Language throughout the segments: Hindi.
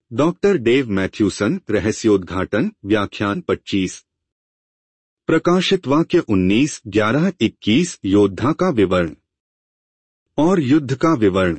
डॉक्टर डेव मैथ्यूसन, रहस्योद्घाटन, व्याख्यान 25। प्रकाशित वाक्य 19/11-21 योद्धा का विवरण और युद्ध का विवरण।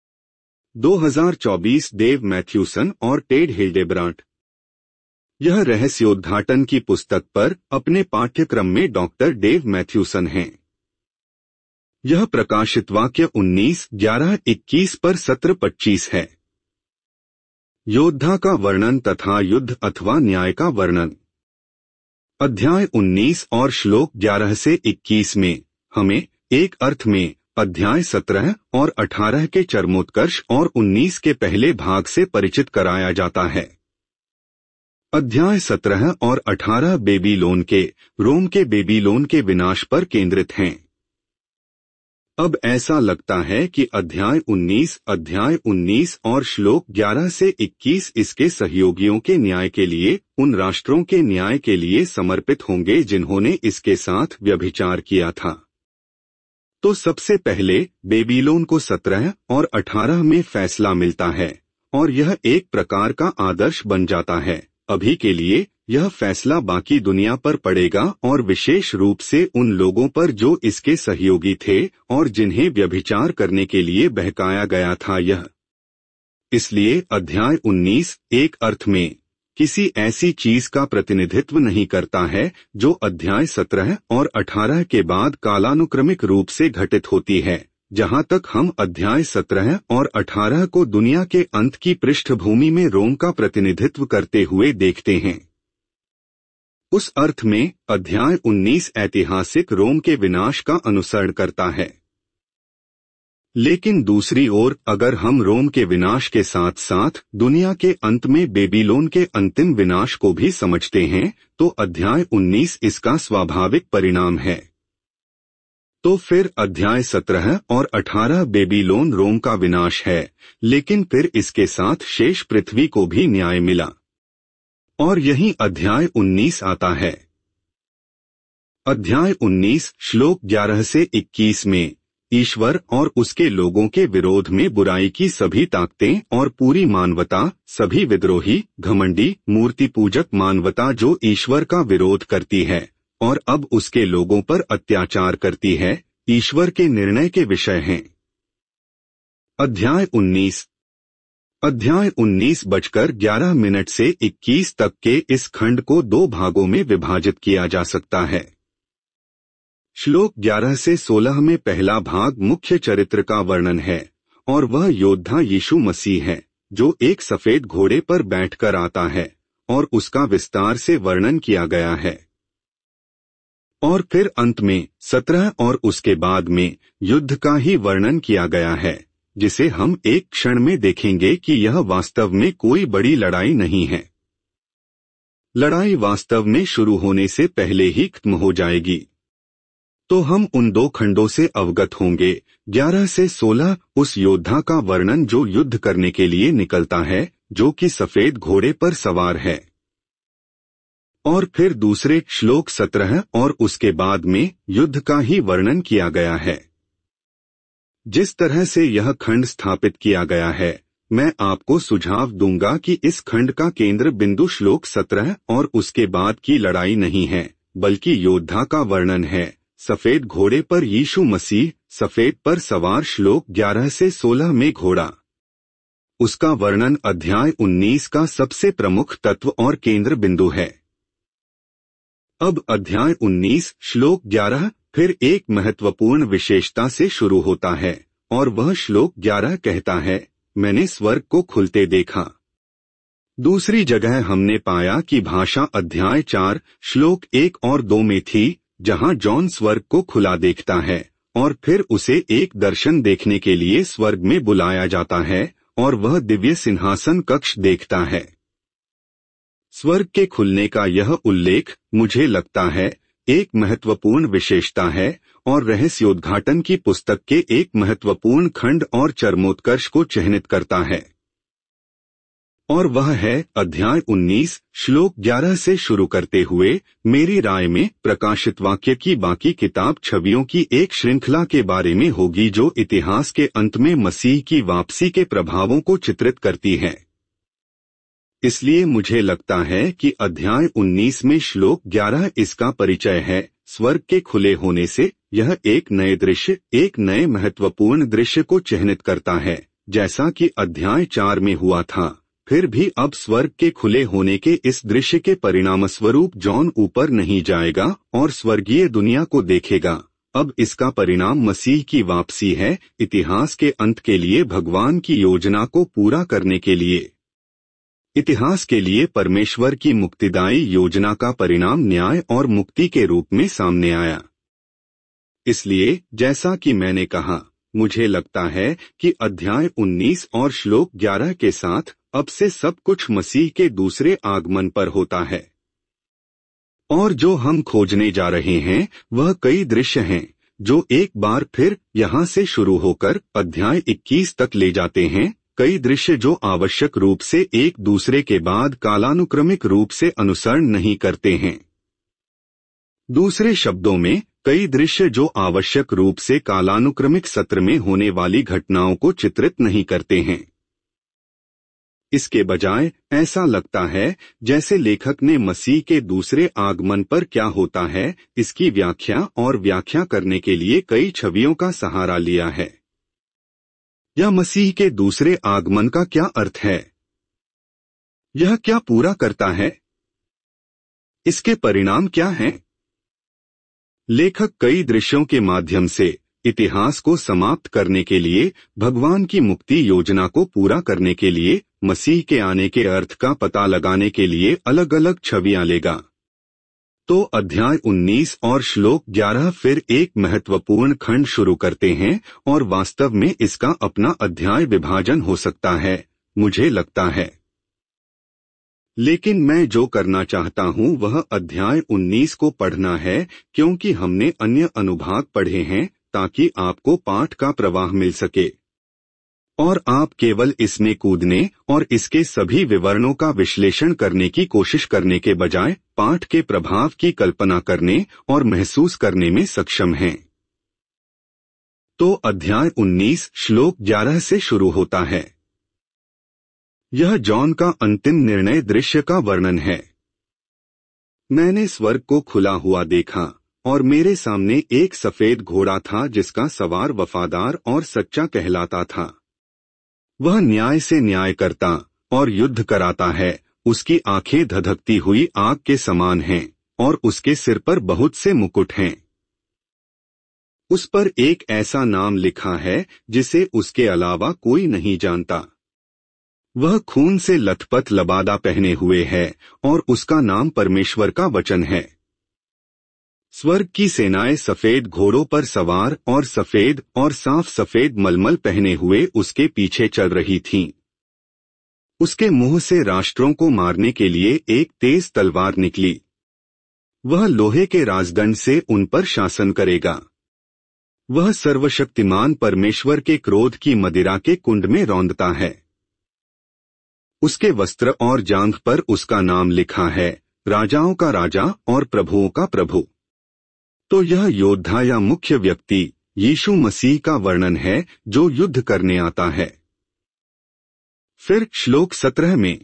2024 डेव मैथ्यूसन और टेड हिल्डेब्रांट। यह रहस्योद्घाटन की पुस्तक पर अपने पाठ्यक्रम में डॉक्टर डेव मैथ्यूसन हैं। यह प्रकाशित वाक्य 19/11-21 पर सत्र 25 है। योद्धा का वर्णन तथा युद्ध अथवा न्याय का वर्णन। अध्याय 19 और श्लोक 11 से 21 में हमें एक अर्थ में अध्याय 17 और 18 के चरमोत्कर्ष और 19 के पहले भाग से परिचित कराया जाता है। अध्याय 17 और 18 रोम के बेबीलोन के विनाश पर केंद्रित हैं। अब ऐसा लगता है कि अध्याय 19 और श्लोक 11 से 21 इसके सहयोगियों के न्याय के लिए, उन राष्ट्रों के न्याय के लिए समर्पित होंगे जिन्होंने इसके साथ व्यभिचार किया था। तो सबसे पहले बेबीलोन को 17 और 18 में फैसला मिलता है और यह एक प्रकार का आदर्श बन जाता है। अभी के लिए यह फैसला बाकी दुनिया पर पड़ेगा और विशेष रूप से उन लोगों पर जो इसके सहयोगी थे और जिन्हें व्यभिचार करने के लिए बहकाया गया था। यह इसलिए अध्याय 19 एक अर्थ में किसी ऐसी चीज का प्रतिनिधित्व नहीं करता है जो अध्याय 17 और 18 के बाद कालानुक्रमिक रूप से घटित होती है। जहां तक हम अध्याय 17 और 18 को दुनिया के अंत की पृष्ठभूमि में रोम का प्रतिनिधित्व करते हुए देखते हैं, उस अर्थ में अध्याय 19 ऐतिहासिक रोम के विनाश का अनुसरण करता है। लेकिन दूसरी ओर अगर हम रोम के विनाश के साथ साथ दुनिया के अंत में बेबीलोन के अंतिम विनाश को भी समझते हैं तो अध्याय 19 इसका स्वाभाविक परिणाम है। तो फिर अध्याय 17 और 18 बेबीलोन रोम का विनाश है, लेकिन फिर इसके साथ शेष पृथ्वी को भी न्याय मिला और यही अध्याय 19 आता है। अध्याय 19 श्लोक 11 से 21 में ईश्वर और उसके लोगों के विरोध में बुराई की सभी ताकतें और पूरी मानवता, सभी विद्रोही, घमंडी, मूर्ति पूजक मानवता जो ईश्वर का विरोध करती है और अब उसके लोगों पर अत्याचार करती है, ईश्वर के निर्णय के विषय हैं। अध्याय 19:11 से 21 तक के इस खंड को दो भागों में विभाजित किया जा सकता है। श्लोक 11 से 16 में पहला भाग मुख्य चरित्र का वर्णन है और वह योद्धा यीशु मसीह है जो एक सफेद घोड़े पर बैठकर आता है और उसका विस्तार से वर्णन किया गया है। और फिर अंत में 17 और उसके बाद में युद्ध का ही वर्णन किया गया है, जिसे हम एक क्षण में देखेंगे कि यह वास्तव में कोई बड़ी लड़ाई नहीं है। लड़ाई वास्तव में शुरू होने से पहले ही खत्म हो जाएगी। तो हम उन दो खंडों से अवगत होंगे। 11 से 16 उस योद्धा का वर्णन जो युद्ध करने के लिए निकलता है, जो कि सफेद घोड़े पर सवार है। और फिर दूसरे श्लोक 17 और उसके बाद में युद्ध का ही वर्णन किया गया है। जिस तरह से यह खंड स्थापित किया गया है, मैं आपको सुझाव दूंगा कि इस खंड का केंद्र बिंदु श्लोक 17 और उसके बाद की लड़ाई नहीं है, बल्कि योद्धा का वर्णन है। सफेद घोड़े पर यीशु मसीह, सफेद पर सवार श्लोक 11 से 16 में घोड़ा। उसका वर्णन अध्याय 19 का सबसे प्रमुख तत्व और केंद्र बिंदु है। अब अध्याय 19 श्लोक 11 फिर एक महत्वपूर्ण विशेषता से शुरू होता है और वह श्लोक 11 कहता है, मैंने स्वर्ग को खुलते देखा। दूसरी जगह हमने पाया कि भाषा अध्याय 4 श्लोक 1 और 2 में थी, जहां जॉन स्वर्ग को खुला देखता है और फिर उसे एक दर्शन देखने के लिए स्वर्ग में बुलाया जाता है और वह दिव्य सिंहासन कक्ष देखता है। स्वर्ग के खुलने का यह उल्लेख, मुझे लगता है, एक महत्वपूर्ण विशेषता है और रहस्योद्घाटन की पुस्तक के एक महत्वपूर्ण खंड और चरमोत्कर्ष को चिह्नित करता है। और वह है अध्याय 19 श्लोक 11 से शुरू करते हुए, मेरी राय में प्रकाशित वाक्य की बाकी किताब छवियों की एक श्रृंखला के बारे में होगी जो इतिहास के अंत में मसीह की वापसी के प्रभावों को चित्रित करती है। इसलिए मुझे लगता है कि अध्याय 19 में श्लोक 11 इसका परिचय है। स्वर्ग के खुले होने से यह एक नए दृश्य, एक नए महत्वपूर्ण दृश्य को चिह्नित करता है, जैसा कि अध्याय 4 में हुआ था। फिर भी अब स्वर्ग के खुले होने के इस दृश्य के परिणामस्वरूप जॉन ऊपर नहीं जाएगा और स्वर्गीय दुनिया को देखेगा। अब इसका परिणाम मसीह की वापसी है, इतिहास के अंत के लिए भगवान की योजना को पूरा करने के लिए। इतिहास के लिए परमेश्वर की मुक्तिदायी योजना का परिणाम न्याय और मुक्ति के रूप में सामने आया। इसलिए जैसा कि मैंने कहा, मुझे लगता है कि अध्याय 19 और श्लोक 11 के साथ अब से सब कुछ मसीह के दूसरे आगमन पर होता है। और जो हम खोजने जा रहे हैं वह कई दृश्य हैं जो एक बार फिर यहाँ से शुरू होकर अध्याय 21 तक ले जाते हैं। कई दृश्य जो आवश्यक रूप से एक दूसरे के बाद कालानुक्रमिक रूप से अनुसरण नहीं करते हैं। दूसरे शब्दों में, कई दृश्य जो आवश्यक रूप से कालानुक्रमिक सत्र में होने वाली घटनाओं को चित्रित नहीं करते हैं। इसके बजाय ऐसा लगता है जैसे लेखक ने मसीह के दूसरे आगमन पर क्या होता है इसकी व्याख्या और व्याख्या करने के लिए कई छवियों का सहारा लिया है। यह मसीह के दूसरे आगमन का क्या अर्थ है? यह क्या पूरा करता है? इसके परिणाम क्या हैं? लेखक कई दृश्यों के माध्यम से इतिहास को समाप्त करने के लिए, भगवान की मुक्ति योजना को पूरा करने के लिए, मसीह के आने के अर्थ का पता लगाने के लिए अलग अलग छवियां लेगा। तो अध्याय 19 और श्लोक 11 फिर एक महत्वपूर्ण खंड शुरू करते हैं और वास्तव में इसका अपना अध्याय विभाजन हो सकता है, मुझे लगता है। लेकिन मैं जो करना चाहता हूं वह अध्याय 19 को पढ़ना है, क्योंकि हमने अन्य अनुभाग पढ़े हैं, ताकि आपको पाठ का प्रवाह मिल सके और आप केवल इसमें कूदने और इसके सभी विवरणों का विश्लेषण करने की कोशिश करने के बजाय पाठ के प्रभाव की कल्पना करने और महसूस करने में सक्षम हैं। तो अध्याय 19 श्लोक 11 से शुरू होता है। यह जॉन का अंतिम निर्णय दृश्य का वर्णन है। मैंने स्वर्ग को खुला हुआ देखा और मेरे सामने एक सफेद घोड़ा था जिसका सवार वफादार और सच्चा कहलाता था। वह न्याय से न्याय करता और युद्ध कराता है। उसकी आंखें धधकती हुई आग के समान हैं और उसके सिर पर बहुत से मुकुट हैं। उस पर एक ऐसा नाम लिखा है जिसे उसके अलावा कोई नहीं जानता। वह खून से लथपथ लबादा पहने हुए है और उसका नाम परमेश्वर का वचन है। स्वर्ग की सेनाएं सफेद घोड़ों पर सवार और सफेद और साफ सफेद मलमल पहने हुए उसके पीछे चल रही थीं। उसके मुंह से राष्ट्रों को मारने के लिए एक तेज तलवार निकली। वह लोहे के राजदंड से उन पर शासन करेगा। वह सर्वशक्तिमान परमेश्वर के क्रोध की मदिरा के कुंड में रौंदता है। उसके वस्त्र और जांघ पर उसका नाम लिखा है, राजाओं का राजा और प्रभुओं का प्रभु। तो यह योद्धा या मुख्य व्यक्ति यीशु मसीह का वर्णन है जो युद्ध करने आता है। फिर श्लोक 17 में,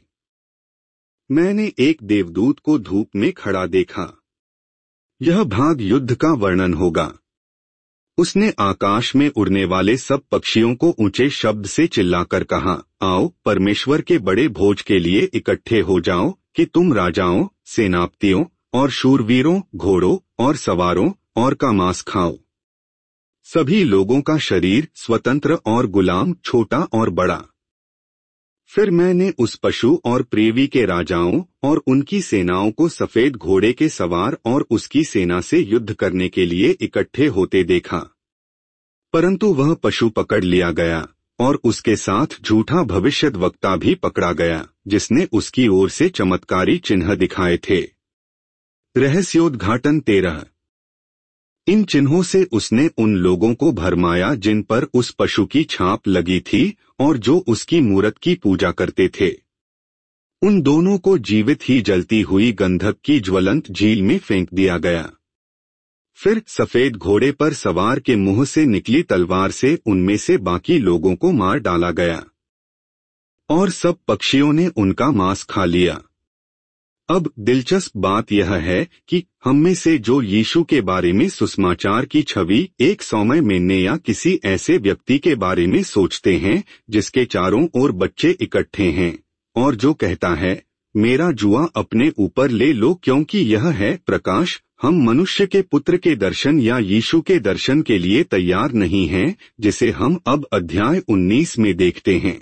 मैंने एक देवदूत को धूप में खड़ा देखा। यह भाग युद्ध का वर्णन होगा। उसने आकाश में उड़ने वाले सब पक्षियों को ऊंचे शब्द से चिल्लाकर कहा, आओ परमेश्वर के बड़े भोज के लिए इकट्ठे हो जाओ कि तुम राजाओं, सेनापतियों और शूरवीरों, घोड़ों और सवारों और का मांस खाओ। सभी लोगों का शरीर, स्वतंत्र और गुलाम, छोटा और बड़ा। फिर मैंने उस पशु और पृथ्वी के राजाओं और उनकी सेनाओं को सफेद घोड़े के सवार और उसकी सेना से युद्ध करने के लिए इकट्ठे होते देखा। परंतु वह पशु पकड़ लिया गया और उसके साथ झूठा भविष्यद्वक्ता भी पकड़ा गया, जिसने उसकी ओर से चमत्कारी चिन्ह दिखाए थे। रहस्योद्घाटन 13। इन चिन्हों से उसने उन लोगों को भरमाया जिन पर उस पशु की छाप लगी थी और जो उसकी मूरत की पूजा करते थे। उन दोनों को जीवित ही जलती हुई गंधक की ज्वलंत झील में फेंक दिया गया। फिर सफेद घोड़े पर सवार के मुंह से निकली तलवार से उनमें से बाकी लोगों को मार डाला गया। और सब पक्षियों ने उनका मांस खा लिया। अब दिलचस्प बात यह है कि हम में से जो यीशु के बारे में सुसमाचार की छवि एक सौम्य मेमने या किसी ऐसे व्यक्ति के बारे में सोचते हैं जिसके चारों ओर बच्चे इकट्ठे हैं और जो कहता है, मेरा जुआ अपने ऊपर ले लो क्योंकि यह है प्रकाश, हम मनुष्य के पुत्र के दर्शन या यीशु के दर्शन के लिए तैयार नहीं हैं, जिसे हम अब अध्याय 19 में देखते हैं।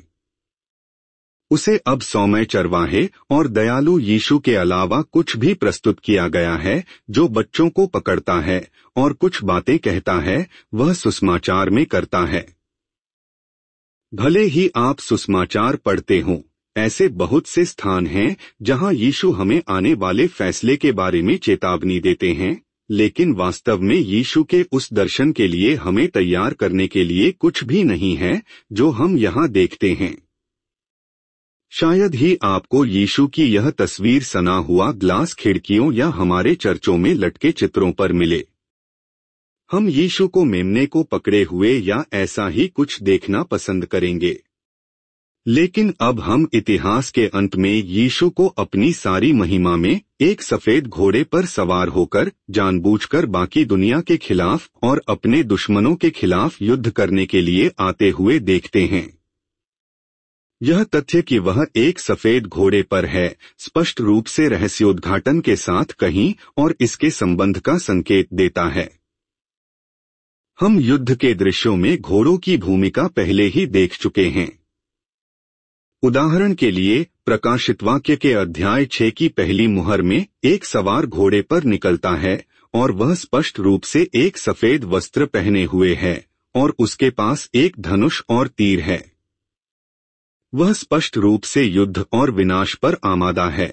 उसे अब सौम्य चरवाहे और दयालु यीशु के अलावा कुछ भी प्रस्तुत किया गया है जो बच्चों को पकड़ता है और कुछ बातें कहता है, वह सुसमाचार में करता है। भले ही आप सुसमाचार पढ़ते हों, ऐसे बहुत से स्थान हैं जहां यीशु हमें आने वाले फैसले के बारे में चेतावनी देते हैं, लेकिन वास्तव में यीशु के उस दर्शन के लिए हमें तैयार करने के लिए कुछ भी नहीं है जो हम यहां देखते हैं। शायद ही आपको यीशु की यह तस्वीर सना हुआ ग्लास खिड़कियों या हमारे चर्चों में लटके चित्रों पर मिले। हम यीशु को मेमने को पकड़े हुए या ऐसा ही कुछ देखना पसंद करेंगे। लेकिन अब हम इतिहास के अंत में यीशु को अपनी सारी महिमा में एक सफेद घोड़े पर सवार होकर जानबूझकर बाकी दुनिया के खिलाफ और अपने दुश्मनों के खिलाफ युद्ध करने के लिए आते हुए देखते हैं। यह तथ्य कि वह एक सफेद घोड़े पर है स्पष्ट रूप से रहस्योद्घाटन के साथ कहीं और इसके संबंध का संकेत देता है। हम युद्ध के दृश्यों में घोड़ों की भूमिका पहले ही देख चुके हैं। उदाहरण के लिए प्रकाशित वाक्य के अध्याय 6 की पहली मुहर में एक सवार घोड़े पर निकलता है और वह स्पष्ट रूप से एक सफेद वस्त्र पहने हुए है और उसके पास एक धनुष और तीर है। वह स्पष्ट रूप से युद्ध और विनाश पर आमादा है।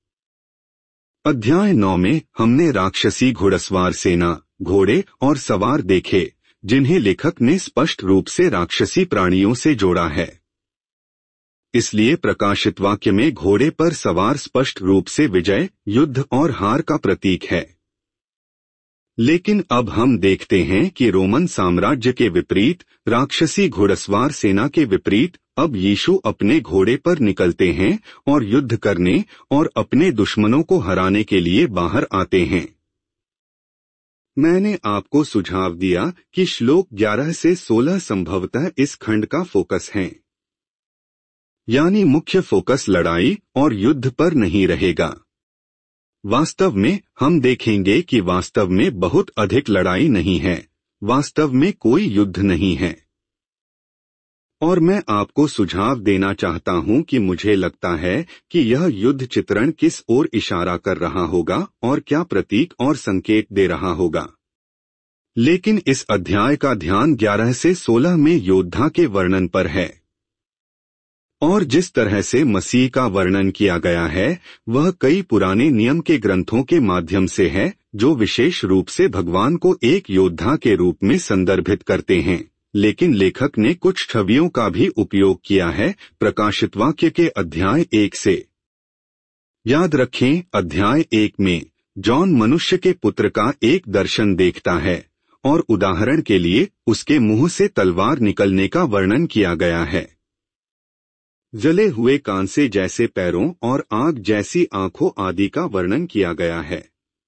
अध्याय 9 में हमने राक्षसी घुड़सवार सेना, घोड़े और सवार देखे जिन्हें लेखक ने स्पष्ट रूप से राक्षसी प्राणियों से जोड़ा है। इसलिए प्रकाशित वाक्य में घोड़े पर सवार स्पष्ट रूप से विजय, युद्ध और हार का प्रतीक है। लेकिन अब हम देखते हैं कि रोमन साम्राज्य के विपरीत, राक्षसी घुड़सवार सेना के विपरीत, अब यीशु अपने घोड़े पर निकलते हैं और युद्ध करने और अपने दुश्मनों को हराने के लिए बाहर आते हैं। मैंने आपको सुझाव दिया कि श्लोक 11 से 16 संभवतः इस खंड का फोकस है, यानी मुख्य फोकस लड़ाई और युद्ध पर नहीं रहेगा। वास्तव में हम देखेंगे कि वास्तव में बहुत अधिक लड़ाई नहीं है, वास्तव में कोई युद्ध नहीं है। और मैं आपको सुझाव देना चाहता हूं कि मुझे लगता है कि यह युद्ध चित्रण किस ओर इशारा कर रहा होगा और क्या प्रतीक और संकेत दे रहा होगा। लेकिन इस अध्याय का ध्यान 11 से 16 में योद्धा के वर्णन पर है। और जिस तरह से मसीह का वर्णन किया गया है वह कई पुराने नियम के ग्रंथों के माध्यम से है जो विशेष रूप से भगवान को एक योद्धा के रूप में संदर्भित करते हैं, लेकिन लेखक ने कुछ छवियों का भी उपयोग किया है प्रकाशित वाक्य के अध्याय 1 से। याद रखें, अध्याय 1 में जॉन मनुष्य के पुत्र का एक दर्शन देखता है और उदाहरण के लिए उसके मुंह से तलवार निकलने का वर्णन किया गया है। जले हुए कांसे जैसे पैरों और आग जैसी आंखों आदि का वर्णन किया गया है।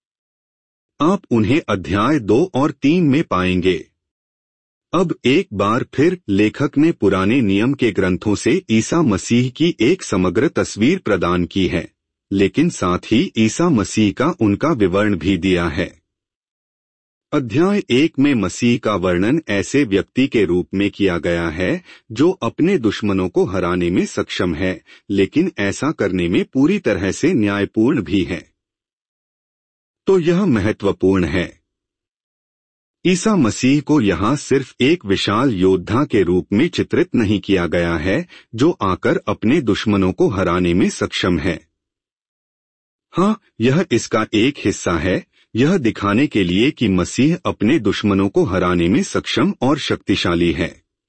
आप उन्हें अध्याय 2 और 3 में पाएंगे। अब एक बार फिर लेखक ने पुराने नियम के ग्रंथों से ईसा मसीह की एक समग्र तस्वीर प्रदान की है, लेकिन साथ ही ईसा मसीह का उनका विवरण भी दिया है। अध्याय 1 में मसीह का वर्णन ऐसे व्यक्ति के रूप में किया गया है जो अपने दुश्मनों को हराने में सक्षम है, लेकिन ऐसा करने में पूरी तरह से न्यायपूर्ण भी है। तो यह महत्वपूर्ण है। ईसा मसीह को यहाँ सिर्फ एक विशाल योद्धा के रूप में चित्रित नहीं किया गया है जो आकर अपने दुश्मनों को हराने में सक्षम है। हाँ, यह इसका एक हिस्सा है, यह दिखाने के लिए कि मसीह अपने दुश्मनों को हराने में सक्षम और शक्तिशाली है।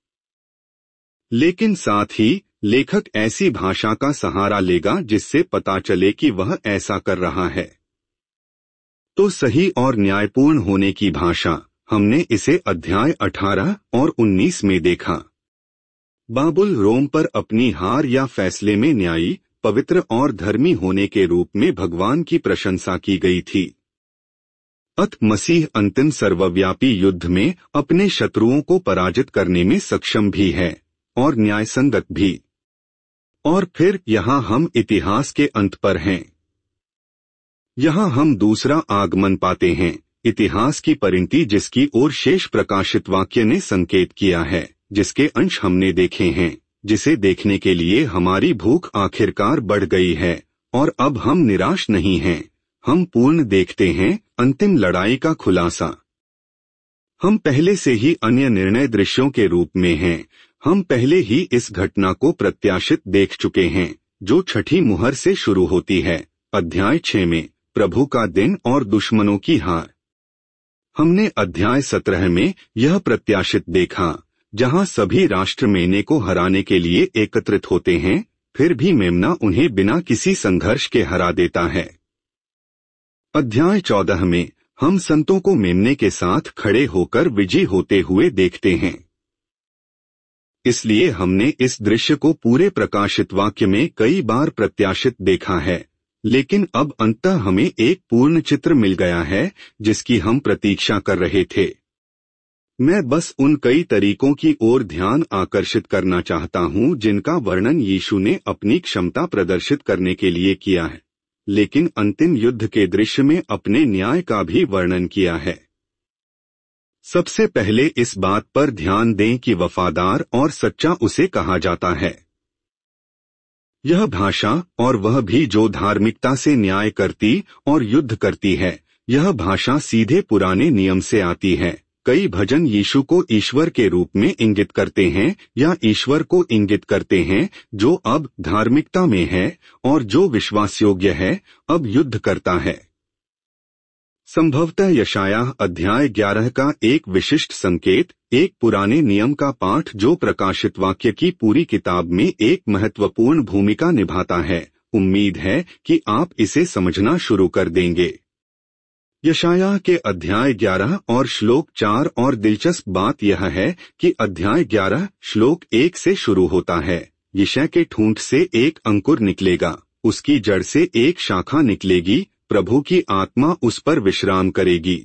लेकिन साथ ही लेखक ऐसी भाषा का सहारा लेगा जिससे पता चले कि वह ऐसा कर रहा है। तो सही और न्यायपूर्ण होने की भाषा, हमने इसे अध्याय 18 और 19 में देखा। बाबुल रोम पर अपनी हार या फैसले में न्यायी, पवित्र और धर्मी होने के रूप में भगवान की प्रशंसा की गई थी। मसीह अंतिम सर्वव्यापी युद्ध में अपने शत्रुओं को पराजित करने में सक्षम भी है और न्यायसंगत भी। और फिर यहाँ हम इतिहास के अंत पर हैं। यहाँ हम दूसरा आगमन पाते हैं, इतिहास की परिणति जिसकी ओर शेष प्रकाशित वाक्य ने संकेत किया है, जिसके अंश हमने देखे हैं, जिसे देखने के लिए हमारी भूख आखिरकार बढ़ गई है और अब हम निराश नहीं हैं। हम पूर्ण देखते हैं अंतिम लड़ाई का खुलासा। हम पहले से ही अन्य निर्णय दृश्यों के रूप में हैं। हम पहले ही इस घटना को प्रत्याशित देख चुके हैं जो छठी मुहर से शुरू होती है, अध्याय 6 में, प्रभु का दिन और दुश्मनों की हार। हमने अध्याय 17 में यह प्रत्याशित देखा, जहां सभी राष्ट्र मेने को हराने के लिए एकत्रित होते हैं, फिर भी मेमना उन्हें बिना किसी संघर्ष के हरा देता है। अध्याय 14 में हम संतों को मेमने के साथ खड़े होकर विजयी होते हुए देखते हैं। इसलिए हमने इस दृश्य को पूरे प्रकाशित वाक्य में कई बार प्रत्याशित देखा है, लेकिन अब अंततः हमें एक पूर्ण चित्र मिल गया है जिसकी हम प्रतीक्षा कर रहे थे। मैं बस उन कई तरीकों की ओर ध्यान आकर्षित करना चाहता हूं जिनका वर्णन यीशु ने अपनी क्षमता प्रदर्शित करने के लिए किया है, लेकिन अंतिम युद्ध के दृश्य में अपने न्याय का भी वर्णन किया है। सबसे पहले इस बात पर ध्यान दें कि वफादार और सच्चा उसे कहा जाता है। यह भाषा, और वह भी जो धार्मिकता से न्याय करती और युद्ध करती है, यह भाषा सीधे पुराने नियम से आती है। कई भजन यीशु को ईश्वर के रूप में इंगित करते हैं या ईश्वर को इंगित करते हैं जो अब धार्मिकता में है और जो विश्वासयोग्य है, अब युद्ध करता है। संभवतः यशायाह अध्याय 11 का एक विशिष्ट संकेत, एक पुराने नियम का पाठ जो प्रकाशित वाक्य की पूरी किताब में एक महत्वपूर्ण भूमिका निभाता है। उम्मीद है कि आप इसे समझना शुरू कर देंगे। यशायाह के अध्याय 11 और श्लोक 4, और दिलचस्प बात यह है कि अध्याय 11 श्लोक 1 से शुरू होता है। यिशै के ठूंठ से एक अंकुर निकलेगा, उसकी जड़ से एक शाखा निकलेगी, प्रभु की आत्मा उस पर विश्राम करेगी।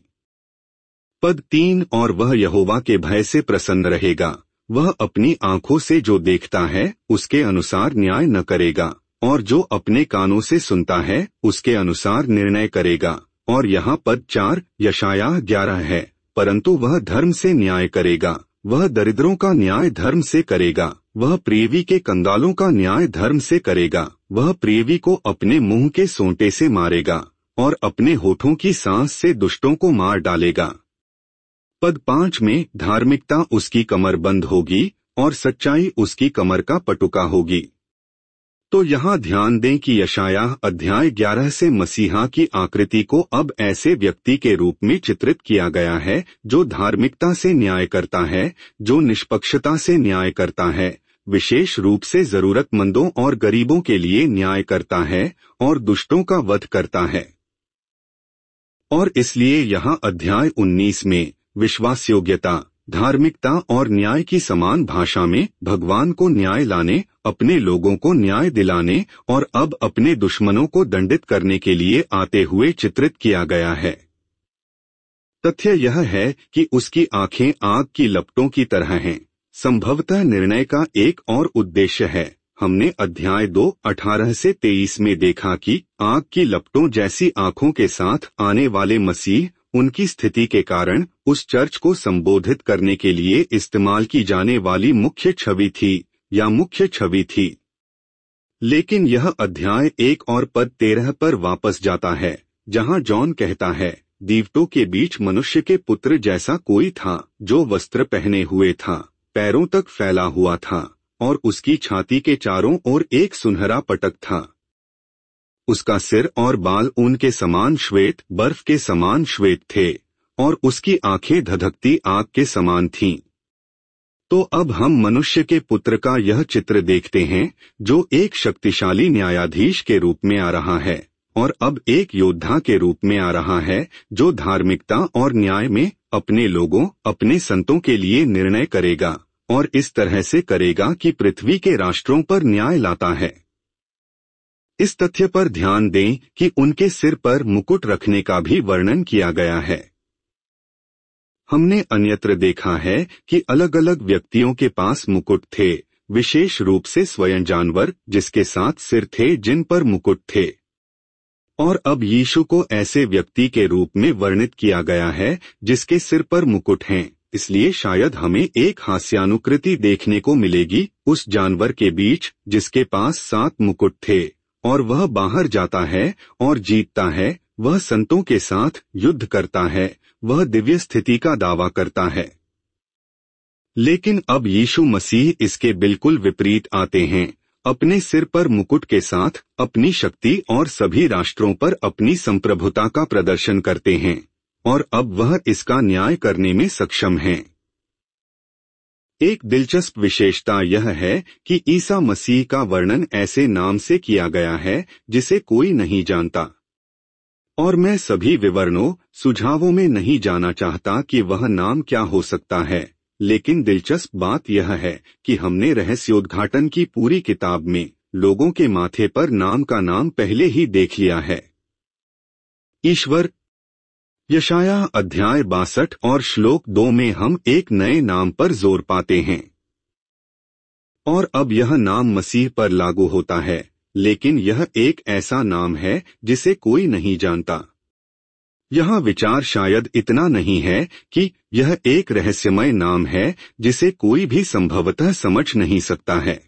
पद 3, और वह यहोवा के भय से प्रसन्न रहेगा। वह अपनी आंखों से जो देखता है उसके अनुसार न्याय न करेगा, और जो अपने कानों से सुनता है उसके अनुसार निर्णय करेगा। और यहाँ पद 4 यशायाह 11 है, परंतु वह धर्म से न्याय करेगा, वह दरिद्रों का न्याय धर्म से करेगा, वह प्रियवी के कंगालों का न्याय धर्म से करेगा, वह प्रियवी को अपने मुंह के सोंटे से मारेगा और अपने होठों की सांस से दुष्टों को मार डालेगा। पद 5 में धार्मिकता उसकी कमर बंद होगी और सच्चाई उसकी कमर का पटुका होगी। तो यहाँ ध्यान दें कि यशायाह अध्याय 11 से मसीहा की आकृति को अब ऐसे व्यक्ति के रूप में चित्रित किया गया है जो धार्मिकता से न्याय करता है, जो निष्पक्षता से न्याय करता है, विशेष रूप से जरूरतमंदों और गरीबों के लिए न्याय करता है और दुष्टों का वध करता है। और इसलिए यहाँ अध्याय 19 में विश्वासयोग्यता, धार्मिकता और न्याय की समान भाषा में भगवान को न्याय लाने, अपने लोगों को न्याय दिलाने और अब अपने दुश्मनों को दंडित करने के लिए आते हुए चित्रित किया गया है। तथ्य यह है कि उसकी आंखें आग की लपटों की तरह हैं। संभवतः निर्णय का एक और उद्देश्य है। हमने अध्याय 2 18 से 23 में देखा कि आग की लपटों जैसी आंखों के साथ आने वाले मसीह उनकी स्थिति के कारण उस चर्च को संबोधित करने के लिए इस्तेमाल की जाने वाली मुख्य छवि थी या मुख्य छवि थी। लेकिन यह अध्याय 1 और पद 13 पर वापस जाता है, जहां जॉन कहता है, दीवटों के बीच मनुष्य के पुत्र जैसा कोई था जो वस्त्र पहने हुए था, पैरों तक फैला हुआ था और उसकी छाती के चारों ओर एक सुनहरा पटक था। उसका सिर और बाल ऊन के समान श्वेत, बर्फ के समान श्वेत थे और उसकी आंखें धधकती आग के समान थीं। तो अब हम मनुष्य के पुत्र का यह चित्र देखते हैं जो एक शक्तिशाली न्यायाधीश के रूप में आ रहा है और अब एक योद्धा के रूप में आ रहा है जो धार्मिकता और न्याय में अपने लोगों, अपने संतों के लिए निर्णय करेगा और इस तरह से करेगा कि पृथ्वी के राष्ट्रों पर न्याय लाता है। इस तथ्य पर ध्यान दें कि उनके सिर पर मुकुट रखने का भी वर्णन किया गया है। हमने अन्यत्र देखा है कि अलग अलग व्यक्तियों के पास मुकुट थे, विशेष रूप से स्वयं जानवर जिसके साथ सिर थे जिन पर मुकुट थे। और अब यीशु को ऐसे व्यक्ति के रूप में वर्णित किया गया है जिसके सिर पर मुकुट हैं, इसलिए शायद हमें एक हास्यानुकृति देखने को मिलेगी उस जानवर के बीच जिसके पास 7 मुकुट थे, और वह बाहर जाता है और जीतता है, वह संतों के साथ युद्ध करता है, वह दिव्य स्थिति का दावा करता है। लेकिन अब यीशु मसीह इसके बिल्कुल विपरीत आते हैं, अपने सिर पर मुकुट के साथ अपनी शक्ति और सभी राष्ट्रों पर अपनी संप्रभुता का प्रदर्शन करते हैं, और अब वह इसका न्याय करने में सक्षम हैं। एक दिलचस्प विशेषता यह है कि ईसा मसीह का वर्णन ऐसे नाम से किया गया है जिसे कोई नहीं जानता, और मैं सभी विवरणों सुझावों में नहीं जाना चाहता कि वह नाम क्या हो सकता है, लेकिन दिलचस्प बात यह है कि हमने रहस्योद्घाटन की पूरी किताब में लोगों के माथे पर नाम का नाम पहले ही देख लिया है। ईश्वर। यशायाह अध्याय 62 और श्लोक 2 में हम एक नए नाम पर जोर पाते हैं, और अब यह नाम मसीह पर लागू होता है, लेकिन यह एक ऐसा नाम है जिसे कोई नहीं जानता। यहाँ विचार शायद इतना नहीं है कि यह एक रहस्यमय नाम है जिसे कोई भी संभवतः समझ नहीं सकता है।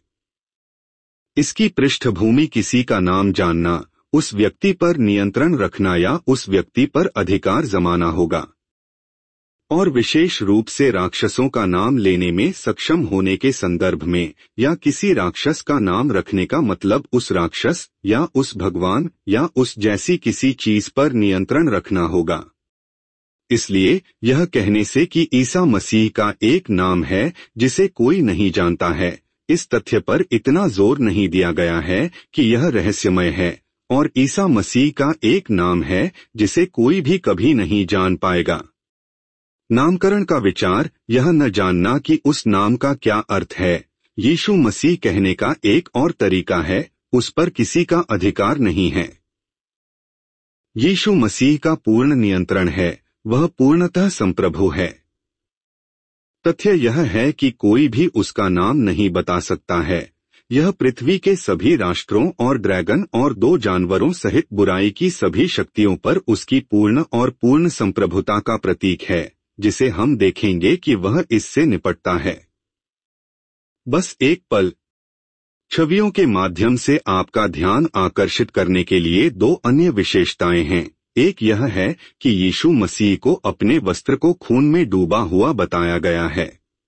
इसकी पृष्ठभूमि किसी का नाम जानना, उस व्यक्ति पर नियंत्रण रखना या उस व्यक्ति पर अधिकार जमाना होगा, और विशेष रूप से राक्षसों का नाम लेने में सक्षम होने के संदर्भ में, या किसी राक्षस का नाम रखने का मतलब उस राक्षस या उस भगवान या उस जैसी किसी चीज पर नियंत्रण रखना होगा। इसलिए यह कहने से कि ईसा मसीह का एक नाम है जिसे कोई नहीं जानता है, इस तथ्य पर इतना जोर नहीं दिया गया है कि यह रहस्यमय है, और ईसा मसीह का एक नाम है जिसे कोई भी कभी नहीं जान पाएगा। नामकरण का विचार यह न जानना कि उस नाम का क्या अर्थ है। यीशु मसीह कहने का एक और तरीका है, उस पर किसी का अधिकार नहीं है। यीशु मसीह का पूर्ण नियंत्रण है, वह पूर्णतः संप्रभु है। तथ्य यह है कि कोई भी उसका नाम नहीं बता सकता है। यह पृथ्वी के सभी राष्ट्रों और ड्रैगन और 2 जानवरों सहित बुराई की सभी शक्तियों पर उसकी पूर्ण और पूर्ण संप्रभुता का प्रतीक है, जिसे हम देखेंगे कि वह इससे निपटता है। बस एक पल छवियों के माध्यम से आपका ध्यान आकर्षित करने के लिए 2 अन्य विशेषताएं हैं। एक यह है कि यीशु मसीह को अपने वस्त्र को खून में डूबा हुआ बताया गया है।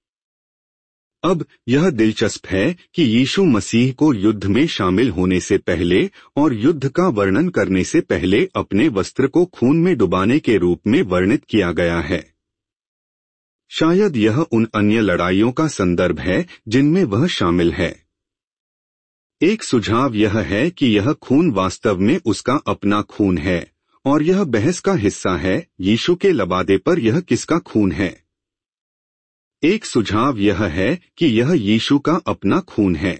अब यह दिलचस्प है कि यीशु मसीह को युद्ध में शामिल होने से पहले और युद्ध का वर्णन करने से पहले अपने वस्त्र को खून में डुबाने के रूप में वर्णित किया गया है। शायद यह उन अन्य लड़ाइयों का संदर्भ है जिनमें वह शामिल है। एक सुझाव यह है कि यह खून वास्तव में उसका अपना खून है, और यह बहस का हिस्सा है, यीशु के लबादे पर यह किसका खून है। एक सुझाव यह है कि यह यीशु का अपना खून है।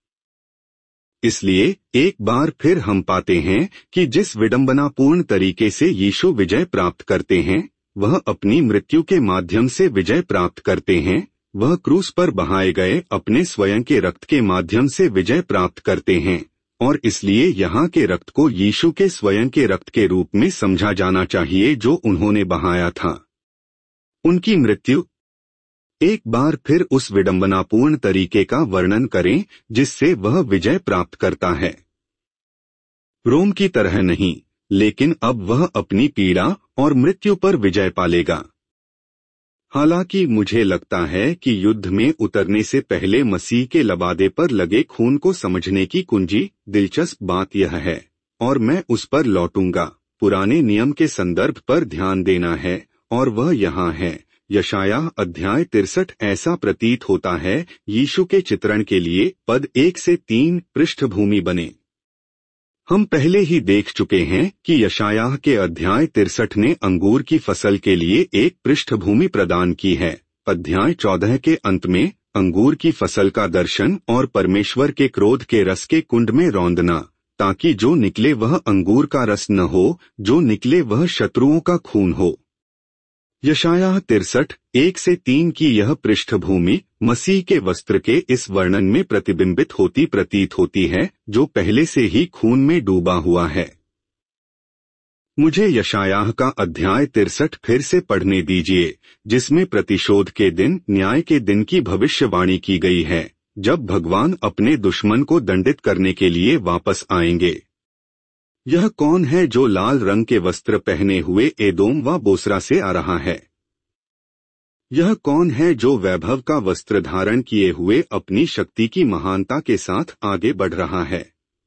इसलिए एक बार फिर हम पाते हैं कि जिस विडंबनापूर्ण तरीके से यीशु विजय प्राप्त करते हैं, वह अपनी मृत्यु के माध्यम से विजय प्राप्त करते हैं, वह क्रूस पर बहाए गए अपने स्वयं के रक्त के माध्यम से विजय प्राप्त करते हैं, और इसलिए यहाँ के रक्त को यीशु के स्वयं के रक्त के रूप में समझा जाना चाहिए जो उन्होंने बहाया था। उनकी मृत्यु। एक बार फिर उस विडंबनापूर्ण तरीके का वर्णन करें जिससे वह विजय प्राप्त करता है। रोम की तरह नहीं, लेकिन अब वह अपनी पीड़ा और मृत्यु पर विजय पालेगा। हालांकि मुझे लगता है कि युद्ध में उतरने से पहले मसीह के लबादे पर लगे खून को समझने की कुंजी दिलचस्प बात यह है, और मैं उस पर लौटूंगा, पुराने नियम के संदर्भ पर ध्यान देना है, और वह यहाँ है। यशायाह अध्याय 63 ऐसा प्रतीत होता है यीशु के चित्रण के लिए पद 1 से 3 पृष्ठभूमि बने। हम पहले ही देख चुके हैं कि यशायाह के अध्याय 63 ने अंगूर की फसल के लिए एक पृष्ठभूमि प्रदान की है। अध्याय 14 के अंत में अंगूर की फसल का दर्शन और परमेश्वर के क्रोध के रस के कुंड में रौंदना, ताकि जो निकले वह अंगूर का रस न हो, जो निकले वह शत्रुओं का खून हो। यशायाह 63:1-3 की यह पृष्ठभूमि मसीह के वस्त्र के इस वर्णन में प्रतिबिंबित होती प्रतीत होती है, जो पहले से ही खून में डूबा हुआ है। मुझे यशायाह का अध्याय 63 फिर से पढ़ने दीजिए, जिसमें प्रतिशोध के दिन, न्याय के दिन की भविष्यवाणी की गई है, जब भगवान अपने दुश्मन को दंडित करने के लिए वापस आएंगे। यह कौन है जो लाल रंग के वस्त्र पहने हुए एदोम व बोसरा से आ रहा है? यह कौन है जो वैभव का वस्त्र धारण किए हुए अपनी शक्ति की महानता के साथ आगे बढ़ रहा है?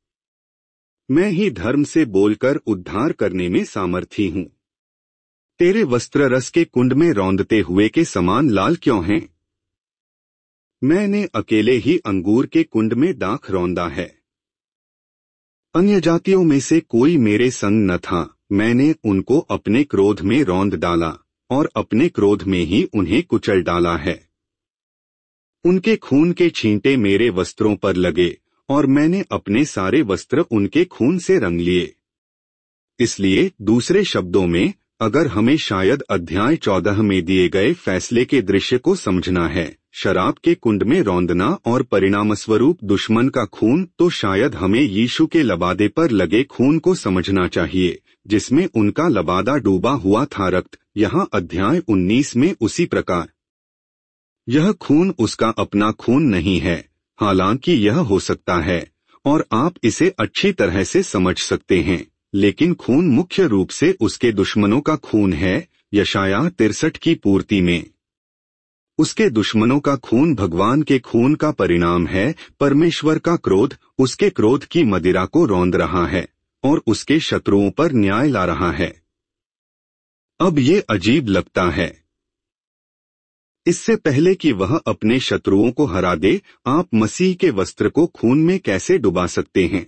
मैं ही धर्म से बोलकर उद्धार करने में सामर्थी हूँ। तेरे वस्त्र रस के कुंड में रौंदते हुए के समान लाल क्यों हैं? मैंने अकेले ही अंगूर के कुंड में दाख रौंदा है। अन्य जातियों में से कोई मेरे संग न था, मैंने उनको अपने क्रोध में रौंद डाला और अपने क्रोध में ही उन्हें कुचल डाला है। उनके खून के छींटे मेरे वस्त्रों पर लगे और मैंने अपने सारे वस्त्र उनके खून से रंग लिए। इसलिए दूसरे शब्दों में, अगर हमें शायद अध्याय 14 में दिए गए फैसले के दृश्य को समझना है, शराब के कुंड में रौंदना और परिणामस्वरूप दुश्मन का खून, तो शायद हमें यीशु के लबादे पर लगे खून को समझना चाहिए, जिसमें उनका लबादा डूबा हुआ था रक्त। यहाँ अध्याय 19 में उसी प्रकार यह खून उसका अपना खून नहीं है, हालांकि यह हो सकता है और आप इसे अच्छी तरह से समझ सकते हैं, लेकिन खून मुख्य रूप से उसके दुश्मनों का खून है। यशायाह 63 की पूर्ति में उसके दुश्मनों का खून भगवान के खून का परिणाम है। परमेश्वर का क्रोध उसके क्रोध की मदिरा को रौंद रहा है और उसके शत्रुओं पर न्याय ला रहा है। अब ये अजीब लगता है। इससे पहले कि वह अपने शत्रुओं को हरा दे, आप मसीह के वस्त्र को खून में कैसे डुबा सकते हैं?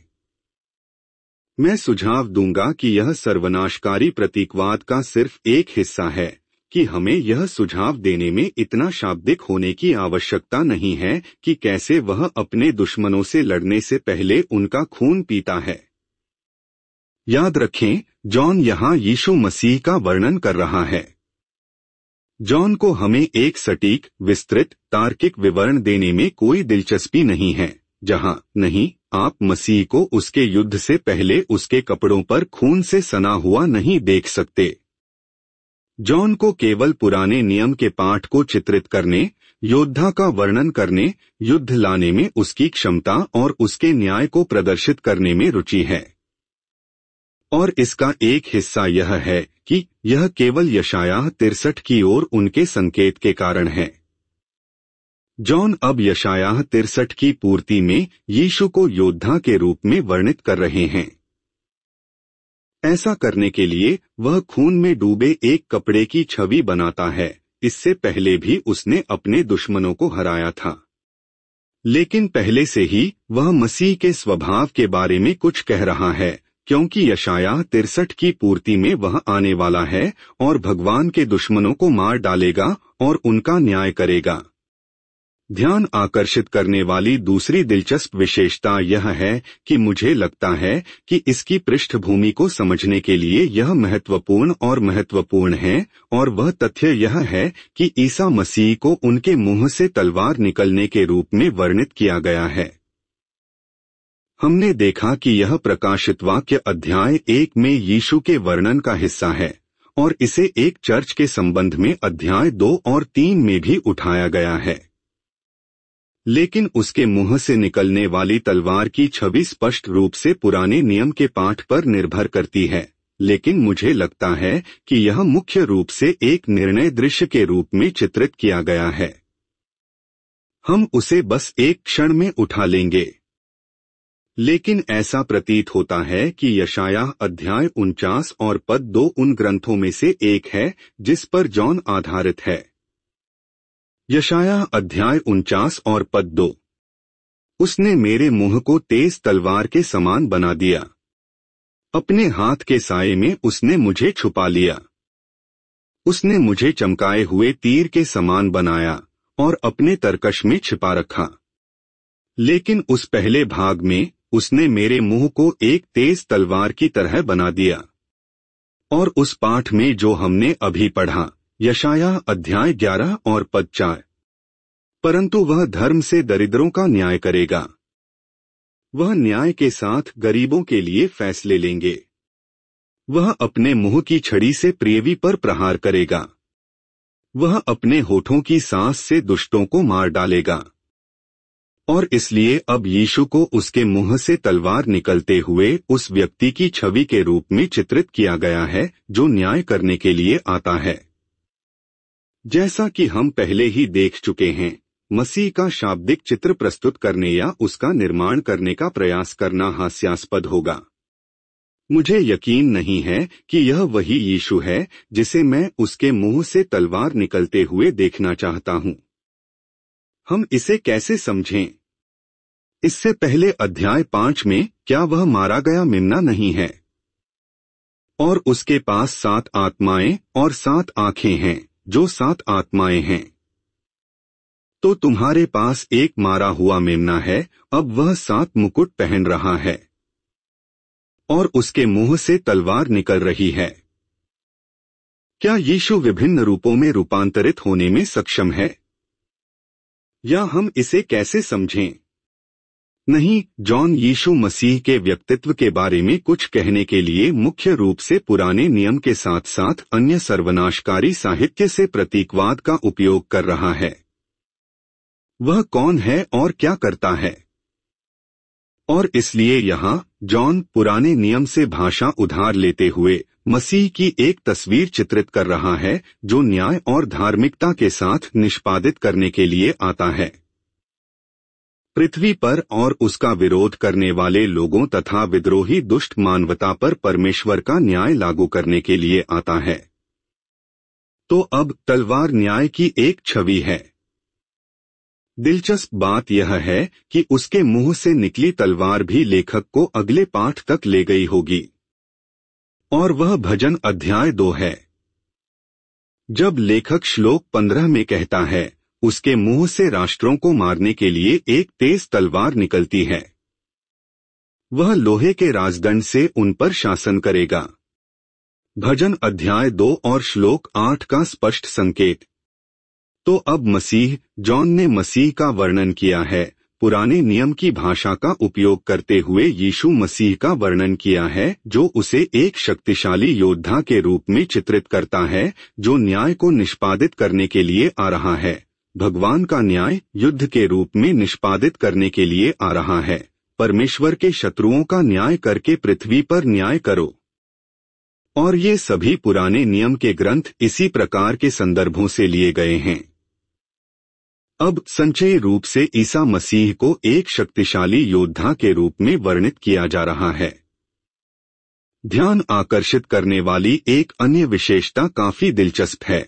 मैं सुझाव दूंगा कि यह सर्वनाशकारी प्रतीकवाद का सिर्फ एक हिस्सा है कि हमें यह सुझाव देने में इतना शाब्दिक होने की आवश्यकता नहीं है कि कैसे वह अपने दुश्मनों से लड़ने से पहले उनका खून पीता है। याद रखें, जॉन यहाँ यीशु मसीह का वर्णन कर रहा है। जॉन को हमें एक सटीक, विस्तृत, तार्किक विवरण देने में कोई दिलचस्पी नहीं है, जहाँ नहीं, आप मसीह को उसके युद्ध से पहले उसके कपड़ों पर खून से सना हुआ नहीं देख सकते। जॉन को केवल पुराने नियम के पाठ को चित्रित करने, योद्धा का वर्णन करने, युद्ध लाने में उसकी क्षमता और उसके न्याय को प्रदर्शित करने में रुचि है। और इसका एक हिस्सा यह है कि यह केवल यशायाह 63 की ओर उनके संकेत के कारण है। जॉन अब यशायाह 63 की पूर्ति में यीशु को योद्धा के रूप में वर्णित कर रहे हैं। ऐसा करने के लिए वह खून में डूबे एक कपड़े की छवि बनाता है। इससे पहले भी उसने अपने दुश्मनों को हराया था, लेकिन पहले से ही वह मसीह के स्वभाव के बारे में कुछ कह रहा है, क्योंकि यशायाह 63 की पूर्ति में वह आने वाला है और भगवान के दुश्मनों को मार डालेगा और उनका न्याय करेगा। ध्यान आकर्षित करने वाली दूसरी दिलचस्प विशेषता यह है कि मुझे लगता है कि इसकी पृष्ठभूमि को समझने के लिए यह महत्वपूर्ण है, और वह तथ्य यह है कि ईसा मसीह को उनके मुंह से तलवार निकलने के रूप में वर्णित किया गया है। हमने देखा कि यह प्रकाशित वाक्य अध्याय 1 में यीशु के वर्णन का हिस्सा है और इसे एक चर्च के संबंध में अध्याय 2 और 3 में भी उठाया गया है। लेकिन उसके मुंह से निकलने वाली तलवार की छवि स्पष्ट रूप से पुराने नियम के पाठ पर निर्भर करती है, लेकिन मुझे लगता है कि यह मुख्य रूप से एक निर्णय दृश्य के रूप में चित्रित किया गया है। हम उसे बस एक क्षण में उठा लेंगे। लेकिन ऐसा प्रतीत होता है कि यशायाह अध्याय 49 और पद 2 उन ग्रंथों में से एक है जिस पर जॉन आधारित है। यशायाह अध्याय 49 और पद 2। उसने मेरे मुंह को तेज तलवार के समान बना दिया, अपने हाथ के साये में उसने मुझे छुपा लिया। उसने मुझे चमकाए हुए तीर के समान बनाया और अपने तरकश में छिपा रखा। लेकिन उस पहले भाग में उसने मेरे मुंह को एक तेज तलवार की तरह बना दिया। और उस पाठ में जो हमने अभी पढ़ा, यशायाह अध्याय 11 और पद 4, परंतु वह धर्म से दरिद्रों का न्याय करेगा। वह न्याय के साथ गरीबों के लिए फैसले लेंगे। वह अपने मुंह की छड़ी से प्रियवी पर प्रहार करेगा। वह अपने होठों की सांस से दुष्टों को मार डालेगा। और इसलिए अब यीशु को उसके मुंह से तलवार निकलते हुए उस व्यक्ति की छवि के रूप में चित्रित किया गया है जो न्याय करने के लिए आता है। जैसा कि हम पहले ही देख चुके हैं, मसीह का शाब्दिक चित्र प्रस्तुत करने या उसका निर्माण करने का प्रयास करना हास्यास्पद होगा। मुझे यकीन नहीं है कि यह वही यीशु है जिसे मैं उसके मुंह से तलवार निकलते हुए देखना चाहता हूं। हम इसे कैसे समझें? इससे पहले अध्याय 5 में क्या वह मारा गया मेमना नहीं है? और उसके पास 7 आत्माएं और 7 आंखें हैं, जो 7 आत्माएं हैं। तो तुम्हारे पास एक मारा हुआ मेमना है, अब वह 7 मुकुट पहन रहा है और उसके मुंह से तलवार निकल रही है। क्या यीशु विभिन्न रूपों में रूपांतरित होने में सक्षम है? या हम इसे कैसे समझें? नहीं, जॉन यीशु मसीह के व्यक्तित्व के बारे में कुछ कहने के लिए मुख्य रूप से पुराने नियम के साथ साथ अन्य सर्वनाशकारी साहित्य से प्रतीकवाद का उपयोग कर रहा है। वह कौन है और क्या करता है? और इसलिए यहाँ जॉन पुराने नियम से भाषा उधार लेते हुए मसीह की एक तस्वीर चित्रित कर रहा है जो न्याय और धार्मिकता के साथ निष्पादित करने के लिए आता है। पृथ्वी पर और उसका विरोध करने वाले लोगों तथा विद्रोही दुष्ट मानवता पर परमेश्वर का न्याय लागू करने के लिए आता है। तो अब तलवार न्याय की एक छवि है। दिलचस्प बात यह है कि उसके मुंह से निकली तलवार भी लेखक को अगले पाठ तक ले गई होगी, और वह भजन अध्याय 2 है। जब लेखक श्लोक 15 में कहता है, उसके मुंह से राष्ट्रों को मारने के लिए एक तेज तलवार निकलती है, वह लोहे के राजदंड से उन पर शासन करेगा। भजन अध्याय 2 और श्लोक 8 का स्पष्ट संकेत। तो अब मसीह, जॉन ने मसीह का वर्णन किया है, पुराने नियम की भाषा का उपयोग करते हुए यीशु मसीह का वर्णन किया है जो उसे एक शक्तिशाली योद्धा के रूप में चित्रित करता है जो न्याय को निष्पादित करने के लिए आ रहा है। भगवान का न्याय युद्ध के रूप में निष्पादित करने के लिए आ रहा है। परमेश्वर के शत्रुओं का न्याय करके पृथ्वी पर न्याय करो। और ये सभी पुराने नियम के ग्रंथ इसी प्रकार के संदर्भों से लिए गए हैं। अब संचयी रूप से ईसा मसीह को एक शक्तिशाली योद्धा के रूप में वर्णित किया जा रहा है। ध्यान आकर्षित करने वाली एक अन्य विशेषता काफी दिलचस्प है।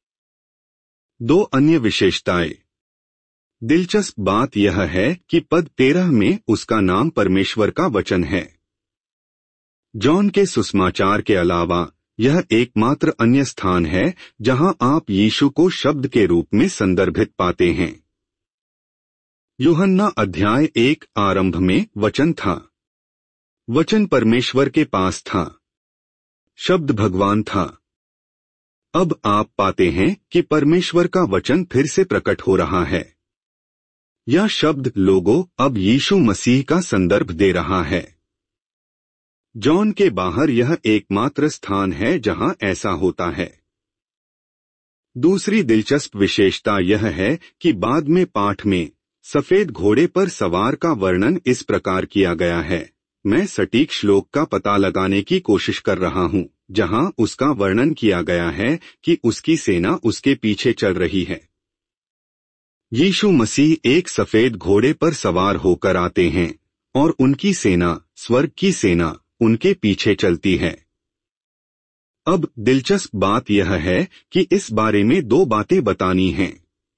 2 अन्य विशेषताएं। दिलचस्प बात यह है कि पद 13 में उसका नाम परमेश्वर का वचन है। जॉन के सुसमाचार के अलावा यह एकमात्र अन्य स्थान है जहां आप यीशु को शब्द के रूप में संदर्भित पाते हैं। यूहन्ना अध्याय 1 आरंभ में वचन था। वचन परमेश्वर के पास था। शब्द भगवान था। अब आप पाते हैं कि परमेश्वर का वचन फिर से प्रकट हो रहा है। यह शब्द लोगो अब यीशु मसीह का संदर्भ दे रहा है। जॉन के बाहर यह एकमात्र स्थान है जहां ऐसा होता है। दूसरी दिलचस्प विशेषता यह है कि बाद में पाठ में सफेद घोड़े पर सवार का वर्णन इस प्रकार किया गया है। मैं सटीक श्लोक का पता लगाने की कोशिश कर रहा हूं जहां उसका वर्णन किया गया है कि उसकी सेना उसके पीछे चल रही है। यीशु मसीह एक सफेद घोड़े पर सवार होकर आते हैं और उनकी सेना, स्वर्ग की सेना, उनके पीछे चलती है। अब दिलचस्प बात यह है कि इस बारे में 2 बातें बतानी हैं।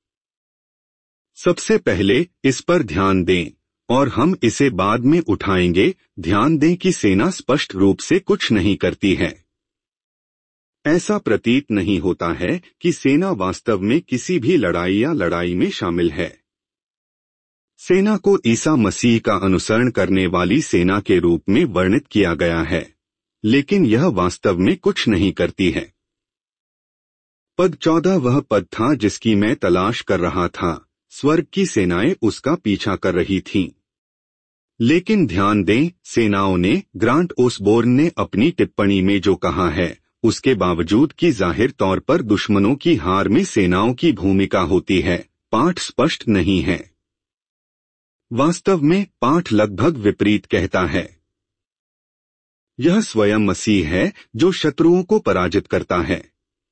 सबसे पहले इस पर ध्यान दें और हम इसे बाद में उठाएंगे। ध्यान दें कि सेना स्पष्ट रूप से कुछ नहीं करती है। ऐसा प्रतीत नहीं होता है कि सेना वास्तव में किसी भी लड़ाई या लड़ाई में शामिल है। सेना को ईसा मसीह का अनुसरण करने वाली सेना के रूप में वर्णित किया गया है, लेकिन यह वास्तव में कुछ नहीं करती है। पद 14 वह पद था जिसकी मैं तलाश कर रहा था। स्वर्ग की सेनाएं उसका पीछा कर रही थीं। लेकिन ध्यान दें, सेनाओं ने, ग्रांट ओसबोर्न ने अपनी टिप्पणी में जो कहा है, उसके बावजूद कि जाहिर तौर पर दुश्मनों की हार में सेनाओं की भूमिका होती है, पाठ स्पष्ट नहीं है। वास्तव में पाठ लगभग विपरीत कहता है। यह स्वयं मसीह है जो शत्रुओं को पराजित करता है।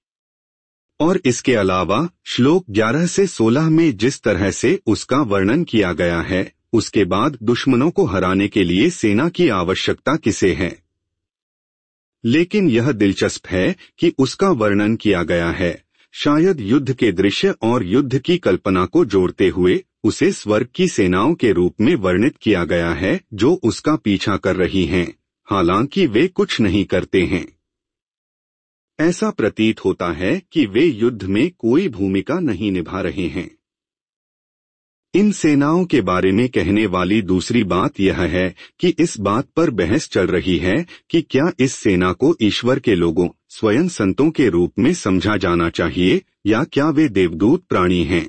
और इसके अलावा श्लोक 11 से 16 में जिस तरह से उसका वर्णन किया गया है, उसके बाद दुश्मनों को हराने के लिए सेना की आवश्यकता किसे है। लेकिन यह दिलचस्प है कि उसका वर्णन किया गया है, शायद युद्ध के दृश्य और युद्ध की कल्पना को जोड़ते हुए उसे स्वर्ग की सेनाओं के रूप में वर्णित किया गया है जो उसका पीछा कर रही हैं, हालांकि वे कुछ नहीं करते हैं। ऐसा प्रतीत होता है कि वे युद्ध में कोई भूमिका नहीं निभा रहे हैं। इन सेनाओं के बारे में कहने वाली दूसरी बात यह है कि इस बात पर बहस चल रही है कि क्या इस सेना को ईश्वर के लोगों, स्वयं संतों के रूप में समझा जाना चाहिए या क्या वे देवदूत प्राणी हैं।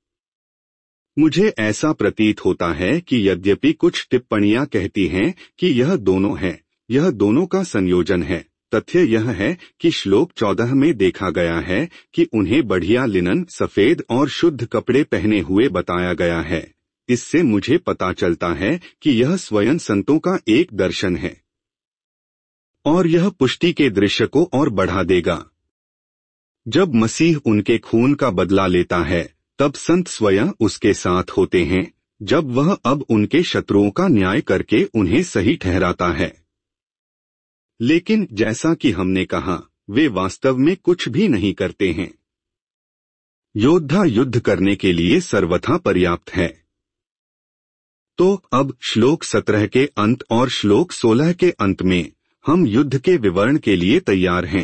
मुझे ऐसा प्रतीत होता है कि यद्यपि कुछ टिप्पणियां कहती हैं कि यह दोनों है, यह दोनों का संयोजन है, तथ्य यह है कि श्लोक 14 में देखा गया है कि उन्हें बढ़िया लिनन, सफेद और शुद्ध कपड़े पहने हुए बताया गया है। इससे मुझे पता चलता है कि यह स्वयं संतों का एक दर्शन है और यह पुष्टि के दृश्य को और बढ़ा देगा। जब मसीह उनके खून का बदला लेता है, तब संत स्वयं उसके साथ होते हैं, जब वह अब उनके शत्रुओं का न्याय करके उन्हें सही ठहराता है। लेकिन जैसा कि हमने कहा, वे वास्तव में कुछ भी नहीं करते हैं। योद्धा युद्ध करने के लिए सर्वथा पर्याप्त है। तो अब श्लोक 17 के अंत और श्लोक 16 के अंत में हम युद्ध के विवरण के लिए तैयार हैं।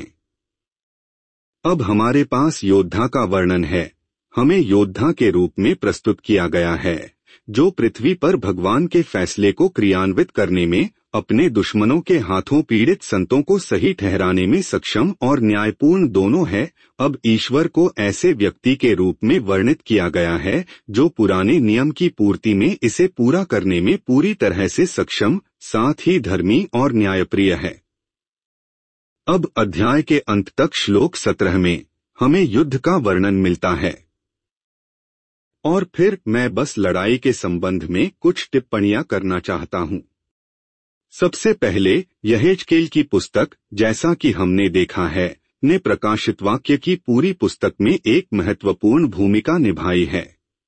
अब हमारे पास योद्धा का वर्णन है। हमें योद्धा के रूप में प्रस्तुत किया गया है जो पृथ्वी पर भगवान के फैसले को क्रियान्वित करने में अपने दुश्मनों के हाथों पीड़ित संतों को सही ठहराने में सक्षम और न्यायपूर्ण दोनों है। अब ईश्वर को ऐसे व्यक्ति के रूप में वर्णित किया गया है जो पुराने नियम की पूर्ति में इसे पूरा करने में पूरी तरह से सक्षम, साथ ही धर्मी और न्यायप्रिय है। अब अध्याय के अंत तक श्लोक 17 में हमें युद्ध का वर्णन मिलता है। और फिर मैं बस लड़ाई के संबंध में कुछ टिप्पणियां करना चाहता हूं। सबसे पहले यहेजकेल की पुस्तक, जैसा कि हमने देखा है, ने प्रकाशित वाक्य की पूरी पुस्तक में एक महत्वपूर्ण भूमिका निभाई है।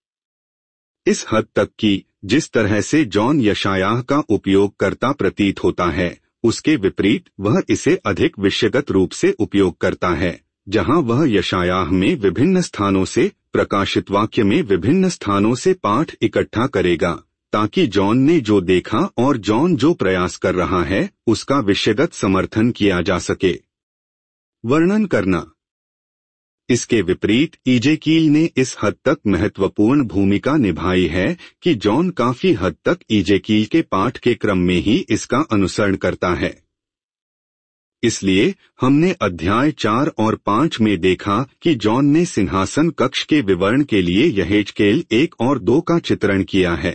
इस हद तक कि जिस तरह से जॉन यशायाह का उपयोग करता प्रतीत होता है, उसके विपरीत वह इसे अधिक विषयगत रूप से उपयोग करता है, जहां वह यशायाह में विभिन्न स्थानों से, प्रकाशित वाक्य में विभिन्न स्थानों से पाठ इकट्ठा करेगा, ताकि जॉन ने जो देखा और जॉन जो प्रयास कर रहा है उसका विषयगत समर्थन किया जा सके। वर्णन करना। इसके विपरीत इजेकील ने इस हद तक महत्वपूर्ण भूमिका निभाई है कि जॉन काफी हद तक इजेकील के पाठ के क्रम में ही इसका अनुसरण करता है। इसलिए हमने अध्याय 4 और 5 में देखा कि जॉन ने सिंहासन कक्ष के विवरण के लिए यहेजकेल 1 और 2 का चित्रण किया है।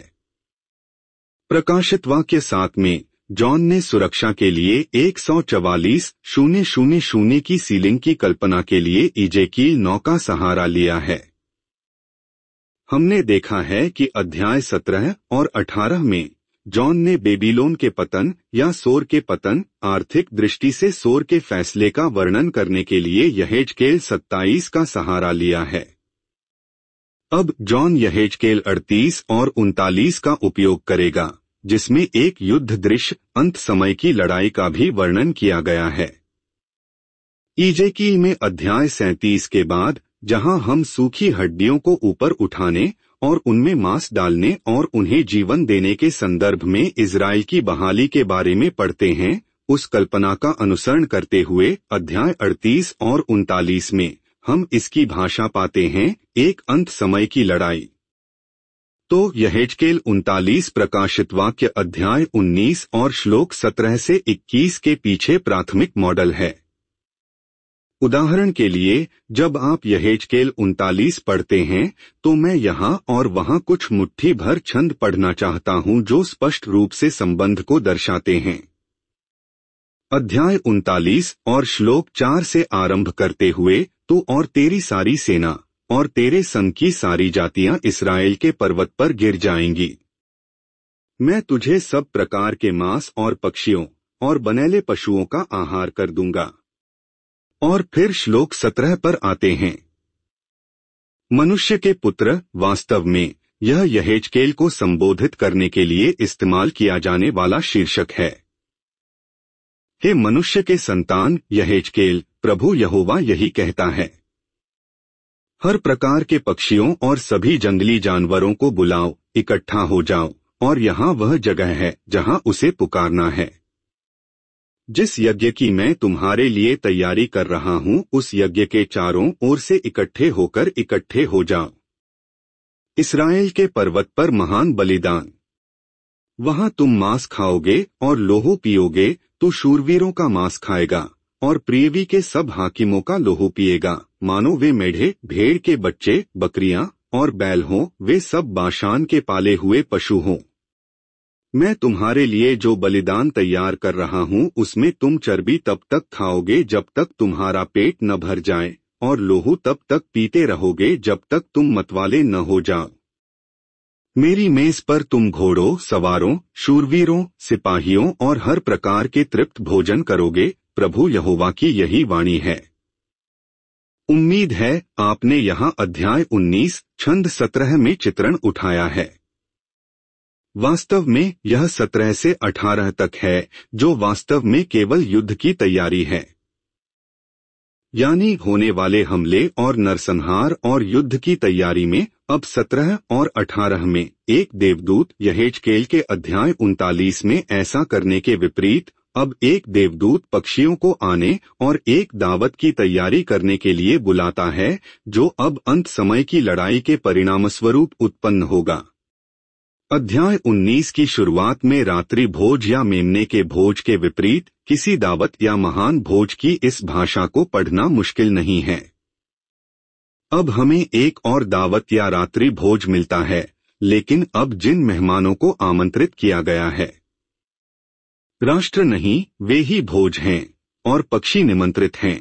प्रकाशित वाक्य 7 में जॉन ने सुरक्षा के लिए 144,000 की सीलिंग की कल्पना के लिए इजेकील 9 का सहारा लिया है। हमने देखा है कि अध्याय 17 और 18 में जॉन ने बेबीलोन के पतन या सोर के पतन, आर्थिक दृष्टि से सोर के फैसले का वर्णन करने के लिए यहेजकेल 27 का सहारा लिया है। अब जॉन यहेजकेल 38 और 39 का उपयोग करेगा, जिसमें एक युद्ध दृश्य, अंत समय की लड़ाई का भी वर्णन किया गया है। इजेकील में अध्याय 37 के बाद, जहां हम सूखी हड्डियों को ऊपर उठाने और उनमें मांस डालने और उन्हें जीवन देने के संदर्भ में इजराइल की बहाली के बारे में पढ़ते हैं, उस कल्पना का अनुसरण करते हुए अध्याय 38 और 39 में हम इसकी भाषा पाते हैं, एक अंत समय की लड़ाई। तो यहेजकेल 39 प्रकाशित वाक्य अध्याय 19 और श्लोक 17 से 21 के पीछे प्राथमिक मॉडल है। उदाहरण के लिए, जब आप यहेजकेल 39 पढ़ते हैं तो मैं यहाँ और वहाँ कुछ मुट्ठी भर छंद पढ़ना चाहता हूँ जो स्पष्ट रूप से संबंध को दर्शाते हैं। अध्याय 39 और श्लोक 4 से आरंभ करते हुए, तो और तेरी सारी सेना और तेरे संग की सारी जातियां इस्राएल के पर्वत पर गिर जाएंगी। मैं तुझे सब प्रकार के मांस और पक्षियों और बनेले पशुओं का आहार कर दूंगा। और फिर श्लोक 17 पर आते हैं। मनुष्य के पुत्र, वास्तव में यह यहेजकेल को संबोधित करने के लिए इस्तेमाल किया जाने वाला शीर्षक है। हे मनुष्य के संतान यहेजकेल, प्रभु यहोवा यही कहता है, हर प्रकार के पक्षियों और सभी जंगली जानवरों को बुलाओ, इकट्ठा हो जाओ, और यहाँ वह जगह है जहाँ उसे पुकारना है। जिस यज्ञ की मैं तुम्हारे लिए तैयारी कर रहा हूँ, उस यज्ञ के चारों ओर से इकट्ठे होकर इकट्ठे हो जाओ। इस्राएल के पर्वत पर महान बलिदान। वहाँ तुम मांस खाओगे और लोहू पियोगे, तू शूरवीरों का मांस खाएगा और प्रियवी के सब हाकिमों का लोहू पिएगा, मानो वे मेढ़े, भेड़ के बच्चे, बकरियां और बैल हों, वे सब बाशान के पाले हुए पशु हों। मैं तुम्हारे लिए जो बलिदान तैयार कर रहा हूँ उसमें तुम चर्बी तब तक खाओगे जब तक तुम्हारा पेट न भर जाए, और लोहू तब तक पीते रहोगे जब तक तुम मतवाले न हो जाओ। मेरी मेज पर तुम घोड़ों, सवारों, शूरवीरों, सिपाहियों और हर प्रकार के तृप्त भोजन करोगे, प्रभु यहोवा की यही वाणी है। उम्मीद है आपने यहाँ अध्याय 19 छंद 17 में चित्रण उठाया है। वास्तव में यह 17 से 18 तक है, जो वास्तव में केवल युद्ध की तैयारी है, यानी होने वाले हमले और नरसंहार और युद्ध की तैयारी में। अब 17 और 18 में एक देवदूत यहेजकेल के अध्याय 39 में ऐसा करने के विपरीत अब एक देवदूत पक्षियों को आने और एक दावत की तैयारी करने के लिए बुलाता है, जो अब अंत समय की लड़ाई के परिणामस्वरूप उत्पन्न होगा। अध्याय 19 की शुरुआत में रात्रि भोज या मेमने के भोज के विपरीत किसी दावत या महान भोज की इस भाषा को पढ़ना मुश्किल नहीं है। अब हमें एक और दावत या रात्रि भोज मिलता है, लेकिन अब जिन मेहमानों को आमंत्रित किया गया है, राष्ट्र नहीं, वे ही भोज हैं और पक्षी निमंत्रित हैं।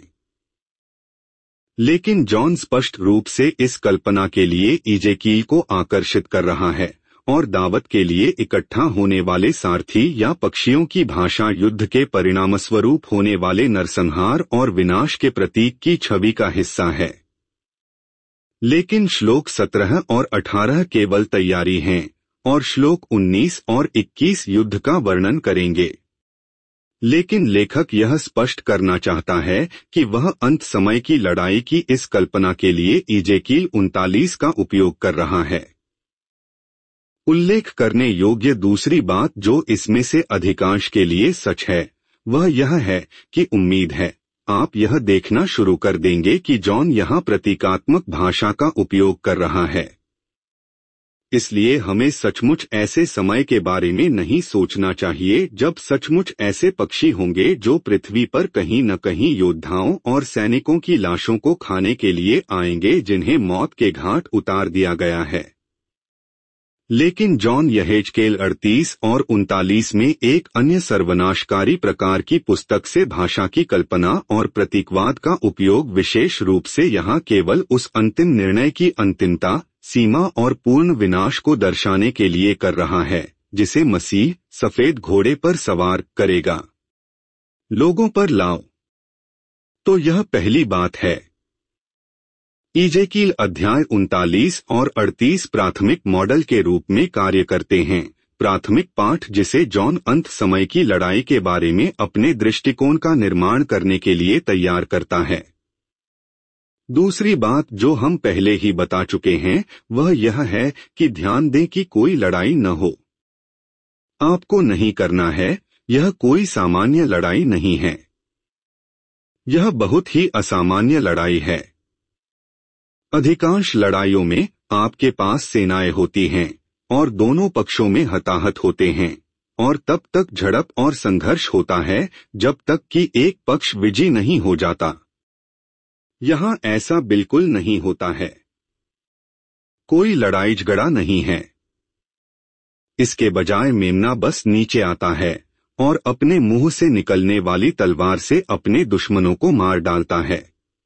लेकिन जॉन स्पष्ट रूप से इस कल्पना के लिए इजेकील को आकर्षित कर रहा है, और दावत के लिए इकट्ठा होने वाले सारथी या पक्षियों की भाषा युद्ध के परिणामस्वरूप होने वाले नरसंहार और विनाश के प्रतीक की छवि का हिस्सा है। लेकिन श्लोक 17 और 18 केवल तैयारी हैं, और श्लोक 19 और 21 युद्ध का वर्णन करेंगे। लेकिन लेखक यह स्पष्ट करना चाहता है कि वह अंत समय की लड़ाई की इस कल्पना के लिए इजेकील 39 का उपयोग कर रहा है। उल्लेख करने योग्य दूसरी बात जो इसमें से अधिकांश के लिए सच है, वह यह है कि उम्मीद है आप यह देखना शुरू कर देंगे कि जॉन यहाँ प्रतीकात्मक भाषा का उपयोग कर रहा है। इसलिए हमें सचमुच ऐसे समय के बारे में नहीं सोचना चाहिए जब सचमुच ऐसे पक्षी होंगे जो पृथ्वी पर कहीं न कहीं योद्धाओं और सैनिकों की लाशों को खाने के लिए आएंगे जिन्हें मौत के घाट उतार दिया गया है। लेकिन जॉन यहेजकेल 38 और 39 में एक अन्य सर्वनाशकारी प्रकार की पुस्तक से भाषा की कल्पना और प्रतीकवाद का उपयोग विशेष रूप से यहाँ केवल उस अंतिम निर्णय की अंतिमता, सीमा और पूर्ण विनाश को दर्शाने के लिए कर रहा है, जिसे मसीह सफेद घोड़े पर सवार करेगा। लोगों पर लाओ। तो यह पहली बात है। इजेकील अध्याय 39 और 38 प्राथमिक मॉडल के रूप में कार्य करते हैं, प्राथमिक पाठ जिसे जॉन अंत समय की लड़ाई के बारे में अपने दृष्टिकोण का निर्माण करने के लिए तैयार करता है। दूसरी बात जो हम पहले ही बता चुके हैं वह यह है कि ध्यान दें कि कोई लड़ाई न हो। आपको नहीं करना है, यह कोई सामान्य लड़ाई नहीं है। यह बहुत ही असामान्य लड़ाई है। अधिकांश लड़ाइयों में आपके पास सेनाएं होती हैं और दोनों पक्षों में हताहत होते हैं और तब तक झड़प और संघर्ष होता है जब तक कि एक पक्ष विजयी नहीं हो जाता। यहाँ ऐसा बिल्कुल नहीं होता है। कोई लड़ाई झगड़ा नहीं है। इसके बजाय मेमना बस नीचे आता है और अपने मुंह से निकलने वाली तलवार से अपने दुश्मनों को मार डालता है।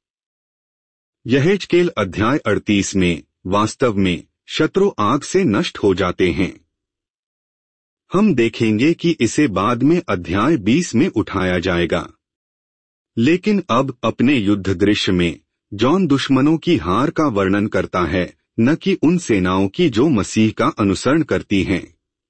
यहेजकेल अध्याय 38 में वास्तव में शत्रु आग से नष्ट हो जाते हैं। हम देखेंगे कि इसे बाद में अध्याय 20 में उठाया जाएगा। लेकिन अब अपने युद्ध दृश्य में जॉन दुश्मनों की हार का वर्णन करता है, न कि उन सेनाओं की जो मसीह का अनुसरण करती हैं।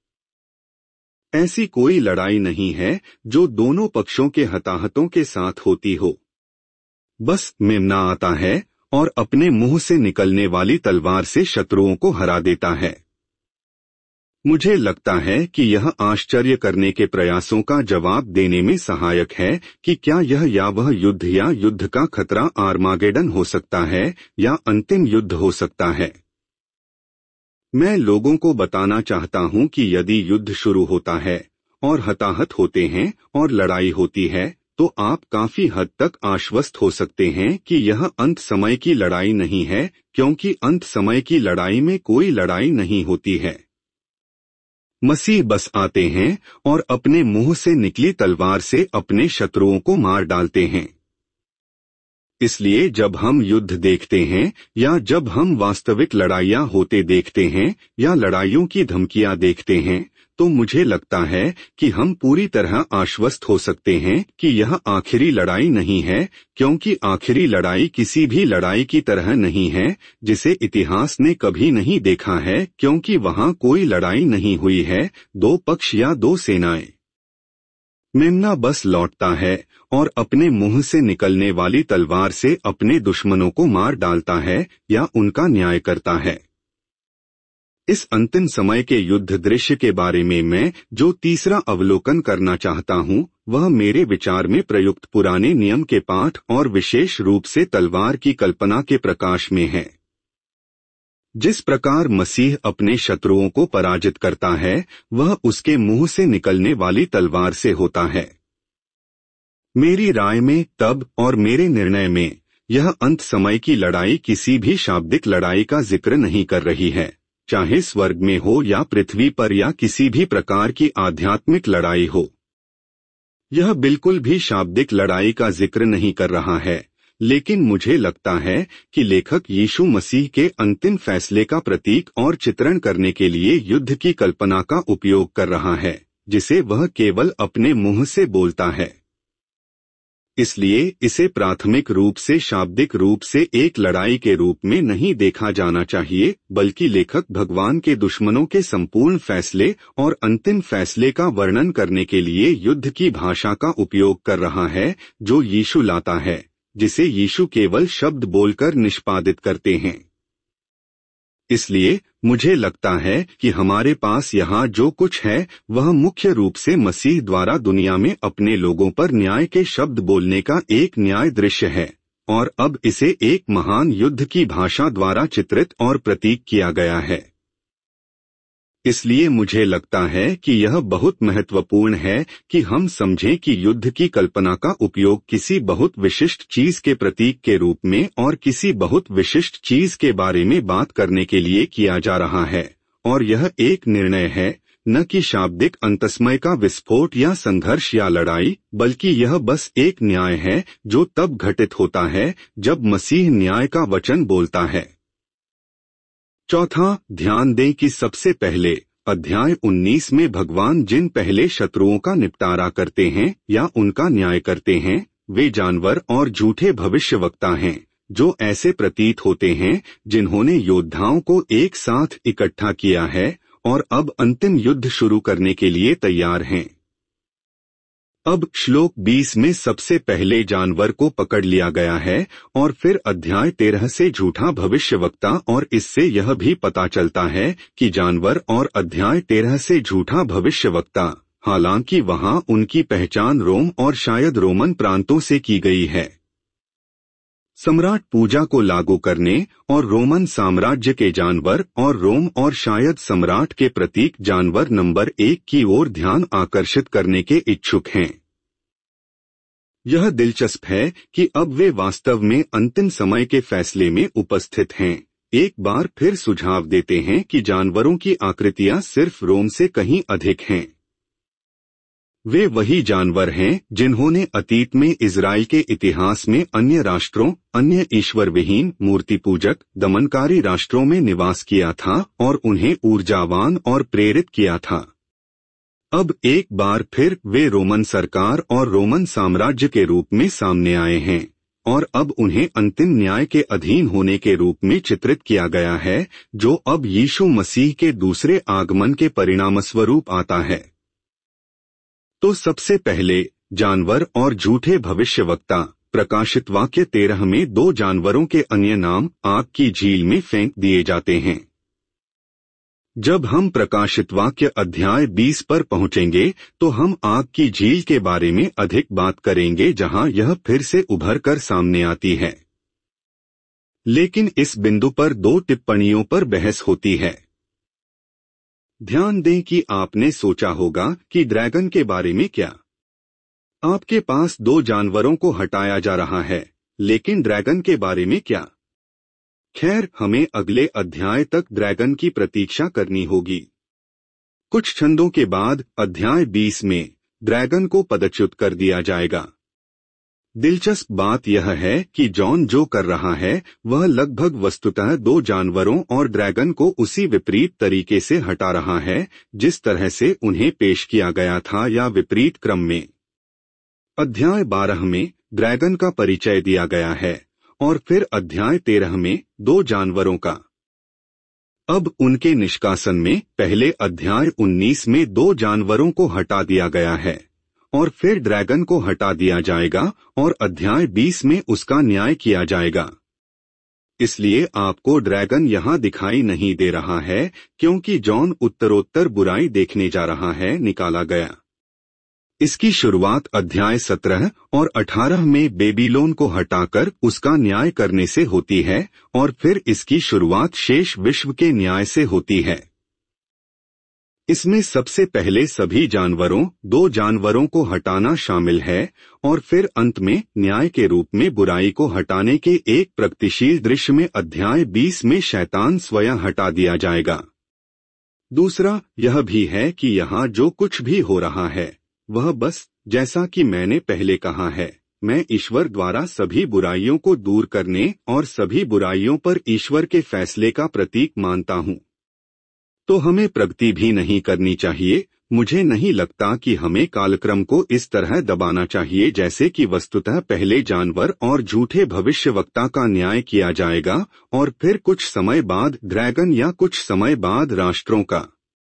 ऐसी कोई लड़ाई नहीं है जो दोनों पक्षों के हताहतों के साथ होती हो। बस मेमना आता है और अपने मुंह से निकलने वाली तलवार से शत्रुओं को हरा देता है। मुझे लगता है कि यह आश्चर्य करने के प्रयासों का जवाब देने में सहायक है कि क्या यह या वह युद्ध या युद्ध का खतरा आर्मागेडन हो सकता है या अंतिम युद्ध हो सकता है। मैं लोगों को बताना चाहता हूं कि यदि युद्ध शुरू होता है और हताहत होते हैं और लड़ाई होती है तो आप काफी हद तक आश्वस्त हो सकते हैं कि यह अंत समय की लड़ाई नहीं है, क्योंकि अंत समय की लड़ाई में कोई लड़ाई नहीं होती है। मसीह बस आते हैं और अपने मुंह से निकली तलवार से अपने शत्रुओं को मार डालते हैं। इसलिए जब हम युद्ध देखते हैं या जब हम वास्तविक लड़ाइयाँ होते देखते हैं या लड़ाइयों की धमकियां देखते हैं तो मुझे लगता है कि हम पूरी तरह आश्वस्त हो सकते हैं कि यह आखिरी लड़ाई नहीं है, क्योंकि आखिरी लड़ाई किसी भी लड़ाई की तरह नहीं है जिसे इतिहास ने कभी नहीं देखा है, क्योंकि वहां कोई लड़ाई नहीं हुई है, दो पक्ष या दो सेनाएं। मेमना बस लौटता है और अपने मुंह से निकलने वाली तलवार से अपने दुश्मनों को मार डालता है या उनका न्याय करता है। इस अंतिम समय के युद्ध दृश्य के बारे में मैं जो तीसरा अवलोकन करना चाहता हूं, वह मेरे विचार में प्रयुक्त पुराने नियम के पाठ और विशेष रूप से तलवार की कल्पना के प्रकाश में है। जिस प्रकार मसीह अपने शत्रुओं को पराजित करता है वह उसके मुंह से निकलने वाली तलवार से होता है। मेरी राय में तब और मेरे निर्णय में यह अंत समय की लड़ाई किसी भी शाब्दिक लड़ाई का जिक्र नहीं कर रही है, चाहे स्वर्ग में हो या पृथ्वी पर या किसी भी प्रकार की आध्यात्मिक लड़ाई हो। यह बिल्कुल भी शाब्दिक लड़ाई का जिक्र नहीं कर रहा है, लेकिन मुझे लगता है कि लेखक यीशु मसीह के अंतिम फैसले का प्रतीक और चित्रण करने के लिए युद्ध की कल्पना का उपयोग कर रहा है, जिसे वह केवल अपने मुंह से बोलता है। इसलिए इसे प्राथमिक रूप से शाब्दिक रूप से एक लड़ाई के रूप में नहीं देखा जाना चाहिए, बल्कि लेखक भगवान के दुश्मनों के संपूर्ण फैसले और अंतिम फैसले का वर्णन करने के लिए युद्ध की भाषा का उपयोग कर रहा है जो यीशु लाता है, जिसे यीशु केवल शब्द बोलकर निष्पादित करते हैं। इसलिए मुझे लगता है कि हमारे पास यहाँ जो कुछ है वह मुख्य रूप से मसीह द्वारा दुनिया में अपने लोगों पर न्याय के शब्द बोलने का एक न्याय दृश्य है, और अब इसे एक महान युद्ध की भाषा द्वारा चित्रित और प्रतीक किया गया है। इसलिए मुझे लगता है कि यह बहुत महत्वपूर्ण है कि हम समझें कि युद्ध की कल्पना का उपयोग किसी बहुत विशिष्ट चीज के प्रतीक के रूप में और किसी बहुत विशिष्ट चीज के बारे में बात करने के लिए किया जा रहा है, और यह एक निर्णय है, न कि शाब्दिक अंतस्मय का विस्फोट या संघर्ष या लड़ाई, बल्कि यह बस एक न्याय है जो तब घटित होता है जब मसीह न्याय का वचन बोलता है। चौथा, ध्यान दें कि सबसे पहले अध्याय 19 में भगवान जिन पहले शत्रुओं का निपटारा करते हैं या उनका न्याय करते हैं वे जानवर और झूठे भविष्यवक्ता हैं, जो ऐसे प्रतीत होते हैं जिन्होंने योद्धाओं को एक साथ इकट्ठा किया है और अब अंतिम युद्ध शुरू करने के लिए तैयार हैं। अब श्लोक 20 में सबसे पहले जानवर को पकड़ लिया गया है और फिर अध्याय 13 से झूठा भविष्यवक्ता, और इससे यह भी पता चलता है कि जानवर और अध्याय 13 से झूठा भविष्यवक्ता हालांकि वहां उनकी पहचान रोम और शायद रोमन प्रांतों से की गई है। सम्राट पूजा को लागू करने और रोमन साम्राज्य के जानवर और रोम और शायद सम्राट के प्रतीक जानवर नंबर 1 की ओर ध्यान आकर्षित करने के इच्छुक हैं। यह दिलचस्प है कि अब वे वास्तव में अंतिम समय के फैसले में उपस्थित हैं। एक बार फिर सुझाव देते हैं कि जानवरों की आकृतियां सिर्फ रोम से कहीं अधिक हैं। वे वही जानवर हैं जिन्होंने अतीत में इजराइल के इतिहास में अन्य राष्ट्रों, अन्य ईश्वर विहीन मूर्ति पूजक दमनकारी राष्ट्रों में निवास किया था और उन्हें ऊर्जावान और प्रेरित किया था। अब एक बार फिर वे रोमन सरकार और रोमन साम्राज्य के रूप में सामने आए हैं और अब उन्हें अंतिम न्याय के अधीन होने के रूप में चित्रित किया गया है, जो अब यीशु मसीह के दूसरे आगमन के परिणामस्वरूप आता है। तो सबसे पहले जानवर और झूठे भविष्यवक्ता। प्रकाशित वाक्य 13 में 2 जानवरों के अन्य नाम आग की झील में फेंक दिए जाते हैं। जब हम प्रकाशित वाक्य अध्याय 20 पर पहुंचेंगे तो हम आग की झील के बारे में अधिक बात करेंगे, जहां यह फिर से उभर कर सामने आती है। लेकिन इस बिंदु पर 2 टिप्पणियों पर बहस होती है। ध्यान दें कि आपने सोचा होगा कि ड्रैगन के बारे में क्या। आपके पास 2 जानवरों को हटाया जा रहा है, लेकिन ड्रैगन के बारे में क्या? खैर, हमें अगले अध्याय तक ड्रैगन की प्रतीक्षा करनी होगी। कुछ छंदों के बाद अध्याय 20 में ड्रैगन को पदच्युत कर दिया जाएगा। दिलचस्प बात यह है कि जॉन जो कर रहा है वह लगभग वस्तुतः 2 जानवरों और ड्रैगन को उसी विपरीत तरीके से हटा रहा है जिस तरह से उन्हें पेश किया गया था, या विपरीत क्रम में। अध्याय 12 में ड्रैगन का परिचय दिया गया है और फिर अध्याय 13 में 2 जानवरों का। अब उनके निष्कासन में पहले अध्याय 19 में 2 जानवरों को हटा दिया गया है और फिर ड्रैगन को हटा दिया जाएगा और अध्याय 20 में उसका न्याय किया जाएगा। इसलिए आपको ड्रैगन यहां दिखाई नहीं दे रहा है क्योंकि जॉन उत्तरोत्तर बुराई देखने जा रहा है निकाला गया। इसकी शुरुआत अध्याय 17 और 18 में बेबीलोन को हटाकर उसका न्याय करने से होती है और फिर इसकी शुरुआत शेष विश्व के न्याय से होती है। इसमें सबसे पहले सभी जानवरों 2 जानवरों को हटाना शामिल है और फिर अंत में न्याय के रूप में बुराई को हटाने के एक प्रगतिशील दृश्य में अध्याय 20 में शैतान स्वयं हटा दिया जाएगा। दूसरा यह भी है कि यहाँ जो कुछ भी हो रहा है वह बस, जैसा कि मैंने पहले कहा है, मैं ईश्वर द्वारा सभी बुराइयों को दूर करने और सभी बुराइयों पर ईश्वर के फैसले का प्रतीक मानता हूँ। तो हमें प्रगति भी नहीं करनी चाहिए। मुझे नहीं लगता कि हमें कालक्रम को इस तरह दबाना चाहिए जैसे कि वस्तुतः पहले जानवर और झूठे भविष्यवक्ता का न्याय किया जाएगा और फिर कुछ समय बाद ड्रैगन या कुछ समय बाद राष्ट्रों का।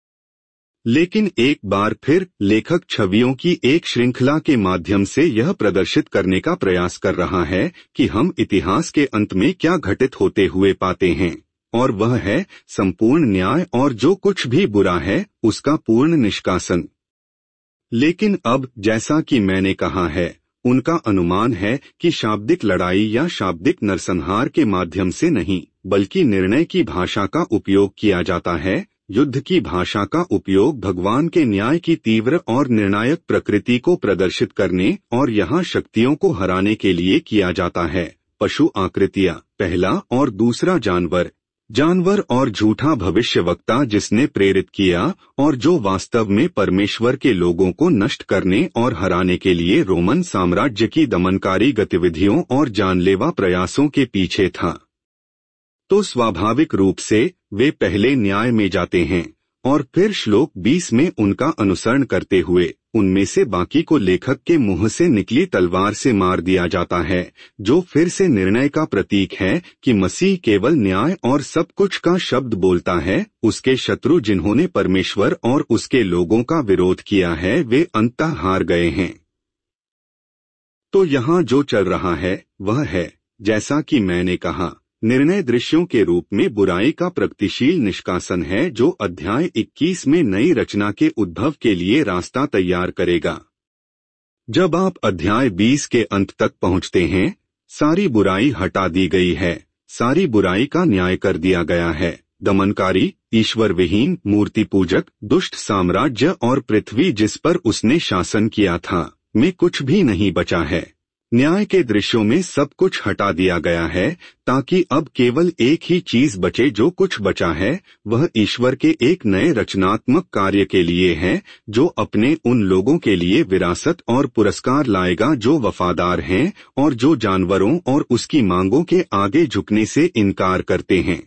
लेकिन एक बार फिर लेखक छवियों की एक श्रृंखला के माध्यम से यह प्रदर्शित करने का प्रयास कर रहा है कि हम इतिहास के अंत में क्या घटित होते हुए पाते हैं, और वह है संपूर्ण न्याय और जो कुछ भी बुरा है उसका पूर्ण निष्कासन। लेकिन अब जैसा कि मैंने कहा है, उनका अनुमान है कि शाब्दिक लड़ाई या शाब्दिक नरसंहार के माध्यम से नहीं, बल्कि निर्णय की भाषा का उपयोग किया जाता है। युद्ध की भाषा का उपयोग भगवान के न्याय की तीव्र और निर्णायक प्रकृति को प्रदर्शित करने और यहाँ शक्तियों को हराने के लिए किया जाता है। पशु आकृतियाँ, पहला और दूसरा जानवर और झूठा भविष्यवक्ता जिसने प्रेरित किया और जो वास्तव में परमेश्वर के लोगों को नष्ट करने और हराने के लिए रोमन साम्राज्य की दमनकारी गतिविधियों और जानलेवा प्रयासों के पीछे था। तो स्वाभाविक रूप से वे पहले न्याय में जाते हैं और फिर श्लोक 20 में उनका अनुसरण करते हुए उनमें से बाकी को लेखक के मुंह से निकली तलवार से मार दिया जाता है, जो फिर से निर्णय का प्रतीक है कि मसीह केवल न्याय और सब कुछ का शब्द बोलता है। उसके शत्रु जिन्होंने परमेश्वर और उसके लोगों का विरोध किया है वे अंततः हार गए हैं। तो यहाँ जो चल रहा है वह है, जैसा कि मैंने कहा, निर्णय दृश्यों के रूप में बुराई का प्रगतिशील निष्कासन है जो अध्याय 21 में नई रचना के उद्भव के लिए रास्ता तैयार करेगा। जब आप अध्याय 20 के अंत तक पहुंचते हैं, सारी बुराई हटा दी गई है, सारी बुराई का न्याय कर दिया गया है। दमनकारी, ईश्वर विहीन, मूर्ति पूजक, दुष्ट साम्राज्य और पृथ्वी जिस पर उसने शासन किया था, में कुछ भी नहीं बचा है। न्याय के दृश्यों में सब कुछ हटा दिया गया है ताकि अब केवल एक ही चीज बचे। जो कुछ बचा है वह ईश्वर के एक नए रचनात्मक कार्य के लिए है जो अपने उन लोगों के लिए विरासत और पुरस्कार लाएगा जो वफादार हैं और जो जानवरों और उसकी मांगों के आगे झुकने से इनकार करते हैं।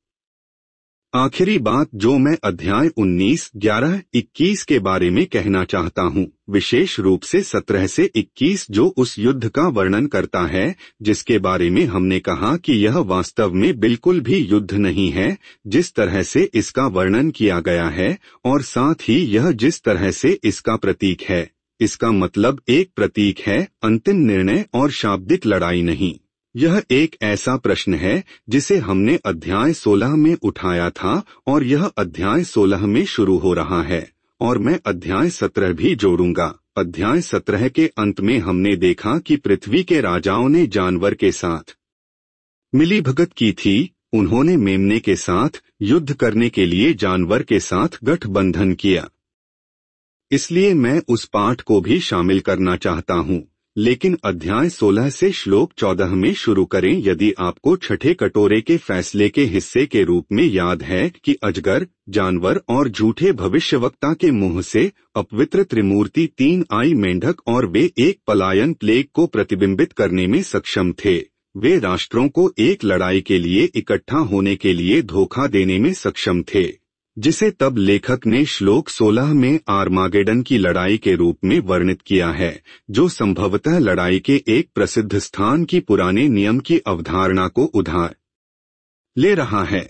आखिरी बात जो मैं अध्याय 19, 11, 21 के बारे में कहना चाहता हूँ, विशेष रूप से 17 से 21 जो उस युद्ध का वर्णन करता है जिसके बारे में हमने कहा कि यह वास्तव में बिल्कुल भी युद्ध नहीं है जिस तरह से इसका वर्णन किया गया है, और साथ ही यह जिस तरह से इसका प्रतीक है। इसका मतलब एक प्रतीक है, अंतिम निर्णय और शाब्दिक लड़ाई नहीं। यह एक ऐसा प्रश्न है जिसे हमने अध्याय 16 में उठाया था और यह अध्याय 16 में शुरू हो रहा है, और मैं अध्याय 17 भी जोड़ूंगा। अध्याय 17 के अंत में हमने देखा कि पृथ्वी के राजाओं ने जानवर के साथ मिलीभगत की थी। उन्होंने मेमने के साथ युद्ध करने के लिए जानवर के साथ गठबंधन किया। इसलिए मैं उस पाठ को भी शामिल करना चाहता हूँ, लेकिन अध्याय 16 से श्लोक 14 में शुरू करें। यदि आपको छठे कटोरे के फैसले के हिस्से के रूप में याद है कि अजगर, जानवर और झूठे भविष्यवक्ता के मुंह से अपवित्र त्रिमूर्ति 3 आई मेंढक और वे एक पलायन प्लेग को प्रतिबिंबित करने में सक्षम थे। वे राष्ट्रों को एक लड़ाई के लिए इकट्ठा होने के लिए धोखा देने में सक्षम थे, जिसे तब लेखक ने श्लोक 16 में आर्मागेडन की लड़ाई के रूप में वर्णित किया है, जो संभवतः लड़ाई के एक प्रसिद्ध स्थान की पुराने नियम की अवधारणा को उधार ले रहा है।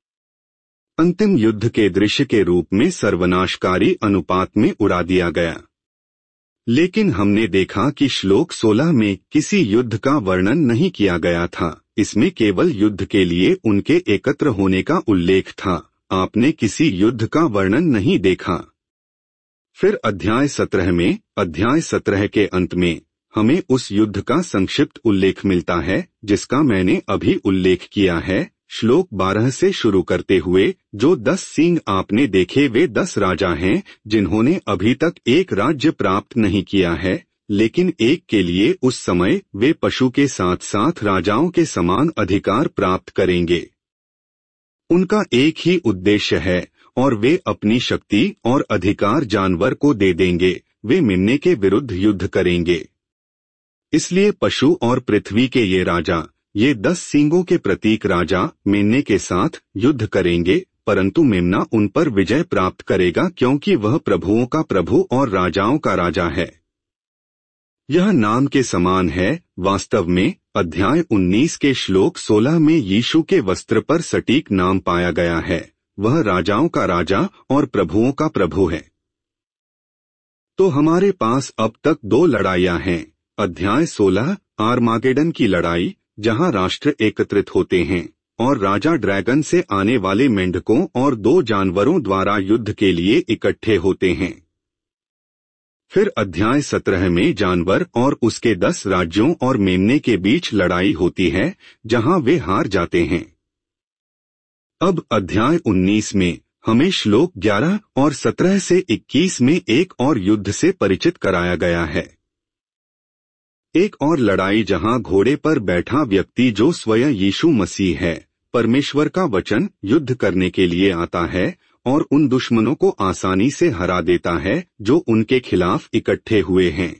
अंतिम युद्ध के दृश्य के रूप में सर्वनाशकारी अनुपात में उड़ा दिया गया। लेकिन हमने देखा कि श्लोक 16 में किसी युद्ध का वर्णन नहीं किया गया था, इसमें केवल युद्ध के लिए उनके एकत्र होने का उल्लेख था। आपने किसी युद्ध का वर्णन नहीं देखा। फिर अध्याय 17 के अंत में हमें उस युद्ध का संक्षिप्त उल्लेख मिलता है जिसका मैंने अभी उल्लेख किया है। श्लोक 12 से शुरू करते हुए, जो 10 सींग आपने देखे वे 10 राजा हैं जिन्होंने अभी तक एक राज्य प्राप्त नहीं किया है, लेकिन एक के लिए उस समय वे पशु के साथ साथ राजाओं के समान अधिकार प्राप्त करेंगे। उनका एक ही उद्देश्य है और वे अपनी शक्ति और अधिकार जानवर को दे देंगे। वे मेमने के विरुद्ध युद्ध करेंगे। इसलिए पशु और पृथ्वी के ये राजा, ये 10 सींगों के प्रतीक राजा मेमने के साथ युद्ध करेंगे, परंतु मेमना उन पर विजय प्राप्त करेगा क्योंकि वह प्रभुओं का प्रभु और राजाओं का राजा है। यह नाम के समान है। वास्तव में अध्याय 19 के श्लोक 16 में यीशु के वस्त्र पर सटीक नाम पाया गया है। वह राजाओं का राजा और प्रभुओं का प्रभु है। तो हमारे पास अब तक 2 लड़ाइयां हैं। अध्याय 16 आर्मागेडन की लड़ाई, जहां राष्ट्र एकत्रित होते हैं और राजा ड्रैगन से आने वाले मेंढकों और 2 जानवरों द्वारा युद्ध के लिए इकट्ठे होते हैं। फिर अध्याय 17 में जानवर और उसके 10 राज्यों और मेमने के बीच लड़ाई होती है जहां वे हार जाते हैं। अब अध्याय 19 में हमें श्लोक 11 और 17 से 21 में एक और युद्ध से परिचित कराया गया है। एक और लड़ाई जहां घोड़े पर बैठा व्यक्ति जो स्वयं यीशु मसीह है, परमेश्वर का वचन, युद्ध करने के लिए आता है और उन दुश्मनों को आसानी से हरा देता है जो उनके खिलाफ इकट्ठे हुए हैं।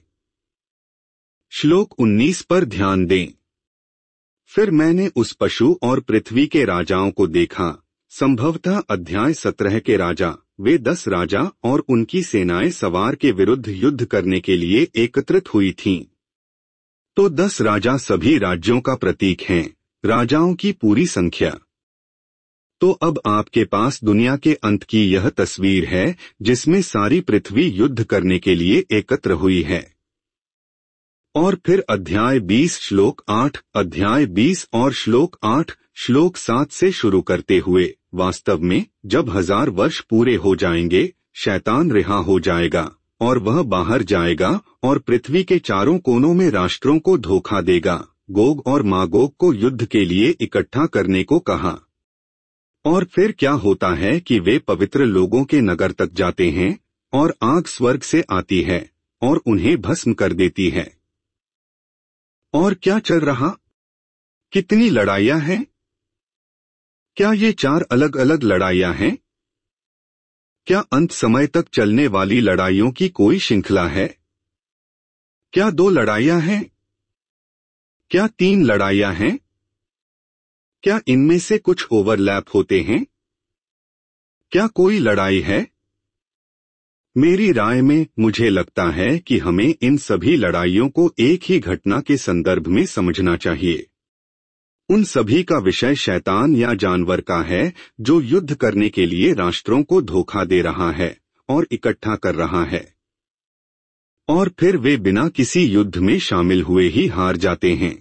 श्लोक 19 पर ध्यान दें। फिर मैंने उस पशु और पृथ्वी के राजाओं को देखा, संभवतः अध्याय 17 के राजा, वे 10 राजा और उनकी सेनाएं सवार के विरुद्ध युद्ध करने के लिए एकत्रित हुई थीं। तो 10 राजा सभी राज्यों का प्रतीक हैं, राजाओं की पूरी संख्या। तो अब आपके पास दुनिया के अंत की यह तस्वीर है जिसमें सारी पृथ्वी युद्ध करने के लिए एकत्र हुई है। और फिर अध्याय 20 श्लोक 8, अध्याय 20 और श्लोक 8 श्लोक 7 से शुरू करते हुए, वास्तव में जब 1000 वर्ष पूरे हो जाएंगे, शैतान रिहा हो जाएगा और वह बाहर जाएगा और पृथ्वी के चारों कोनों में राष्ट्रों को धोखा देगा। गोग और मागोग को युद्ध के लिए इकट्ठा करने को कहा। और फिर क्या होता है कि वे पवित्र लोगों के नगर तक जाते हैं और आग स्वर्ग से आती है और उन्हें भस्म कर देती है। और क्या चल रहा? कितनी लड़ाइयां हैं? क्या ये 4 अलग अलग लड़ाइयां हैं? क्या अंत समय तक चलने वाली लड़ाइयों की कोई श्रृंखला है? क्या 2 लड़ाइयां हैं? क्या 3 लड़ाइयां हैं? क्या इनमें से कुछ ओवरलैप होते हैं? क्या कोई लड़ाई है? मेरी राय में मुझे लगता है कि हमें इन सभी लड़ाइयों को एक ही घटना के संदर्भ में समझना चाहिए। उन सभी का विषय शैतान या जानवर का है जो युद्ध करने के लिए राष्ट्रों को धोखा दे रहा है और इकट्ठा कर रहा है, और फिर वे बिना किसी युद्ध में शामिल हुए ही हार जाते हैं।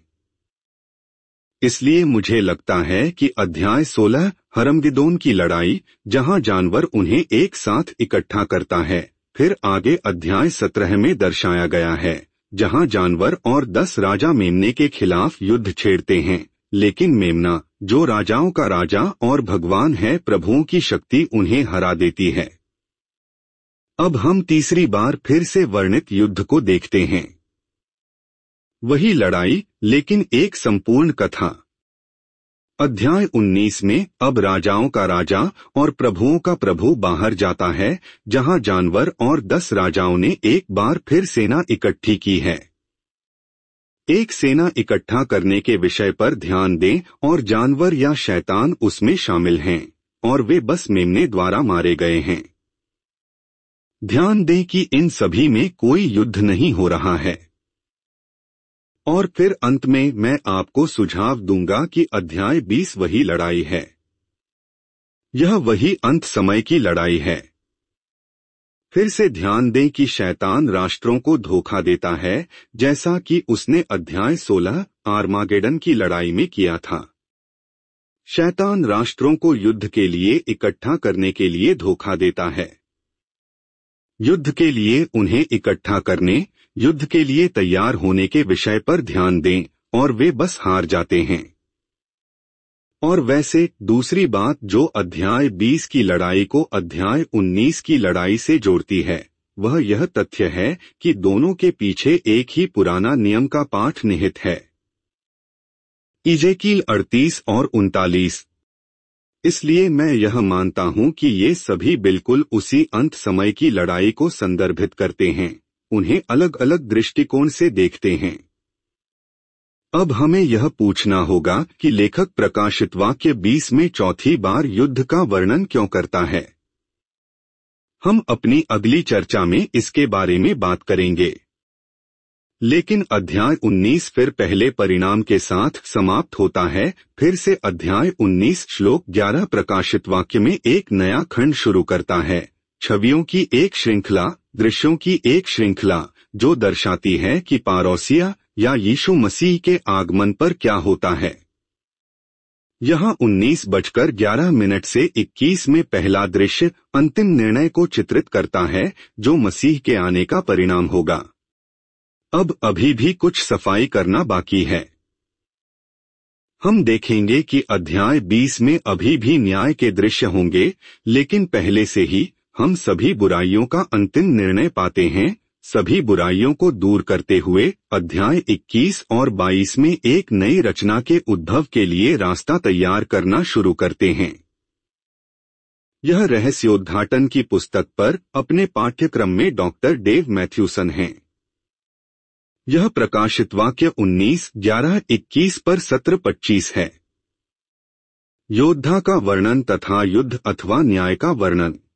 इसलिए मुझे लगता है कि अध्याय 16 हरमगिदोन की लड़ाई, जहां जानवर उन्हें एक साथ इकट्ठा करता है, फिर आगे अध्याय 17 में दर्शाया गया है, जहां जानवर और 10 राजा मेमने के खिलाफ युद्ध छेड़ते हैं, लेकिन मेमना, जो राजाओं का राजा और भगवान है, प्रभुओं की शक्ति उन्हें हरा देती है। अब हम तीसरी बार फिर से वर्णित युद्ध को देखते हैं। वही लड़ाई, लेकिन एक संपूर्ण कथा। अध्याय 19 में अब राजाओं का राजा और प्रभुओं का प्रभु बाहर जाता है, जहां जानवर और 10 राजाओं ने एक बार फिर सेना इकट्ठी की है। एक सेना इकट्ठा करने के विषय पर ध्यान दें, और जानवर या शैतान उसमें शामिल हैं, और वे बस मेमने द्वारा मारे गए हैं। ध्यान दें कि इन सभी में कोई युद्ध नहीं हो रहा है। और फिर अंत में मैं आपको सुझाव दूंगा कि अध्याय 20 वही लड़ाई है। यह वही अंत समय की लड़ाई है। फिर से ध्यान दें कि शैतान राष्ट्रों को धोखा देता है, जैसा कि उसने अध्याय 16 आर्मागेडन की लड़ाई में किया था। शैतान राष्ट्रों को युद्ध के लिए इकट्ठा करने के लिए धोखा देता है। युद्ध के लिए उन्हें इकट्ठा करने, युद्ध के लिए तैयार होने के विषय पर ध्यान दें, और वे बस हार जाते हैं। और वैसे दूसरी बात जो अध्याय 20 की लड़ाई को अध्याय 19 की लड़ाई से जोड़ती है, वह यह तथ्य है कि दोनों के पीछे एक ही पुराना नियम का पाठ निहित है। इजेकील 38 और 39। इसलिए मैं यह मानता हूं कि ये सभी बिल्कुल उसी अंत समय की लड़ाई को संदर्भित करते हैं, उन्हें अलग अलग दृष्टिकोण से देखते हैं। अब हमें यह पूछना होगा कि लेखक प्रकाशित वाक्य 20 में चौथी बार युद्ध का वर्णन क्यों करता है। हम अपनी अगली चर्चा में इसके बारे में बात करेंगे। लेकिन अध्याय 19 फिर पहले परिणाम के साथ समाप्त होता है। फिर से अध्याय 19 श्लोक 11 प्रकाशित वाक्य में एक नया खंड शुरू करता है, छवियों की एक श्रृंखला, दृश्यों की एक श्रृंखला, जो दर्शाती है कि पारोसिया या यीशु मसीह के आगमन पर क्या होता है। यहाँ 19:11 से 21 में पहला दृश्य अंतिम निर्णय को चित्रित करता है, जो मसीह के आने का परिणाम होगा। अब अभी भी कुछ सफाई करना बाकी है। हम देखेंगे कि अध्याय 20 में अभी भी न्याय के दृश्य होंगे, लेकिन पहले से ही हम सभी बुराइयों का अंतिम निर्णय पाते हैं। सभी बुराइयों को दूर करते हुए अध्याय 21 और 22 में एक नई रचना के उद्भव के लिए रास्ता तैयार करना शुरू करते हैं। यह रहस्योद्घाटन की पुस्तक पर अपने पाठ्यक्रम में डॉक्टर डेव मैथ्यूसन हैं। यह प्रकाशित वाक्य 19:11-21 पर सत्र 25 है। योद्धा का वर्णन तथा युद्ध अथवा न्याय का वर्णन।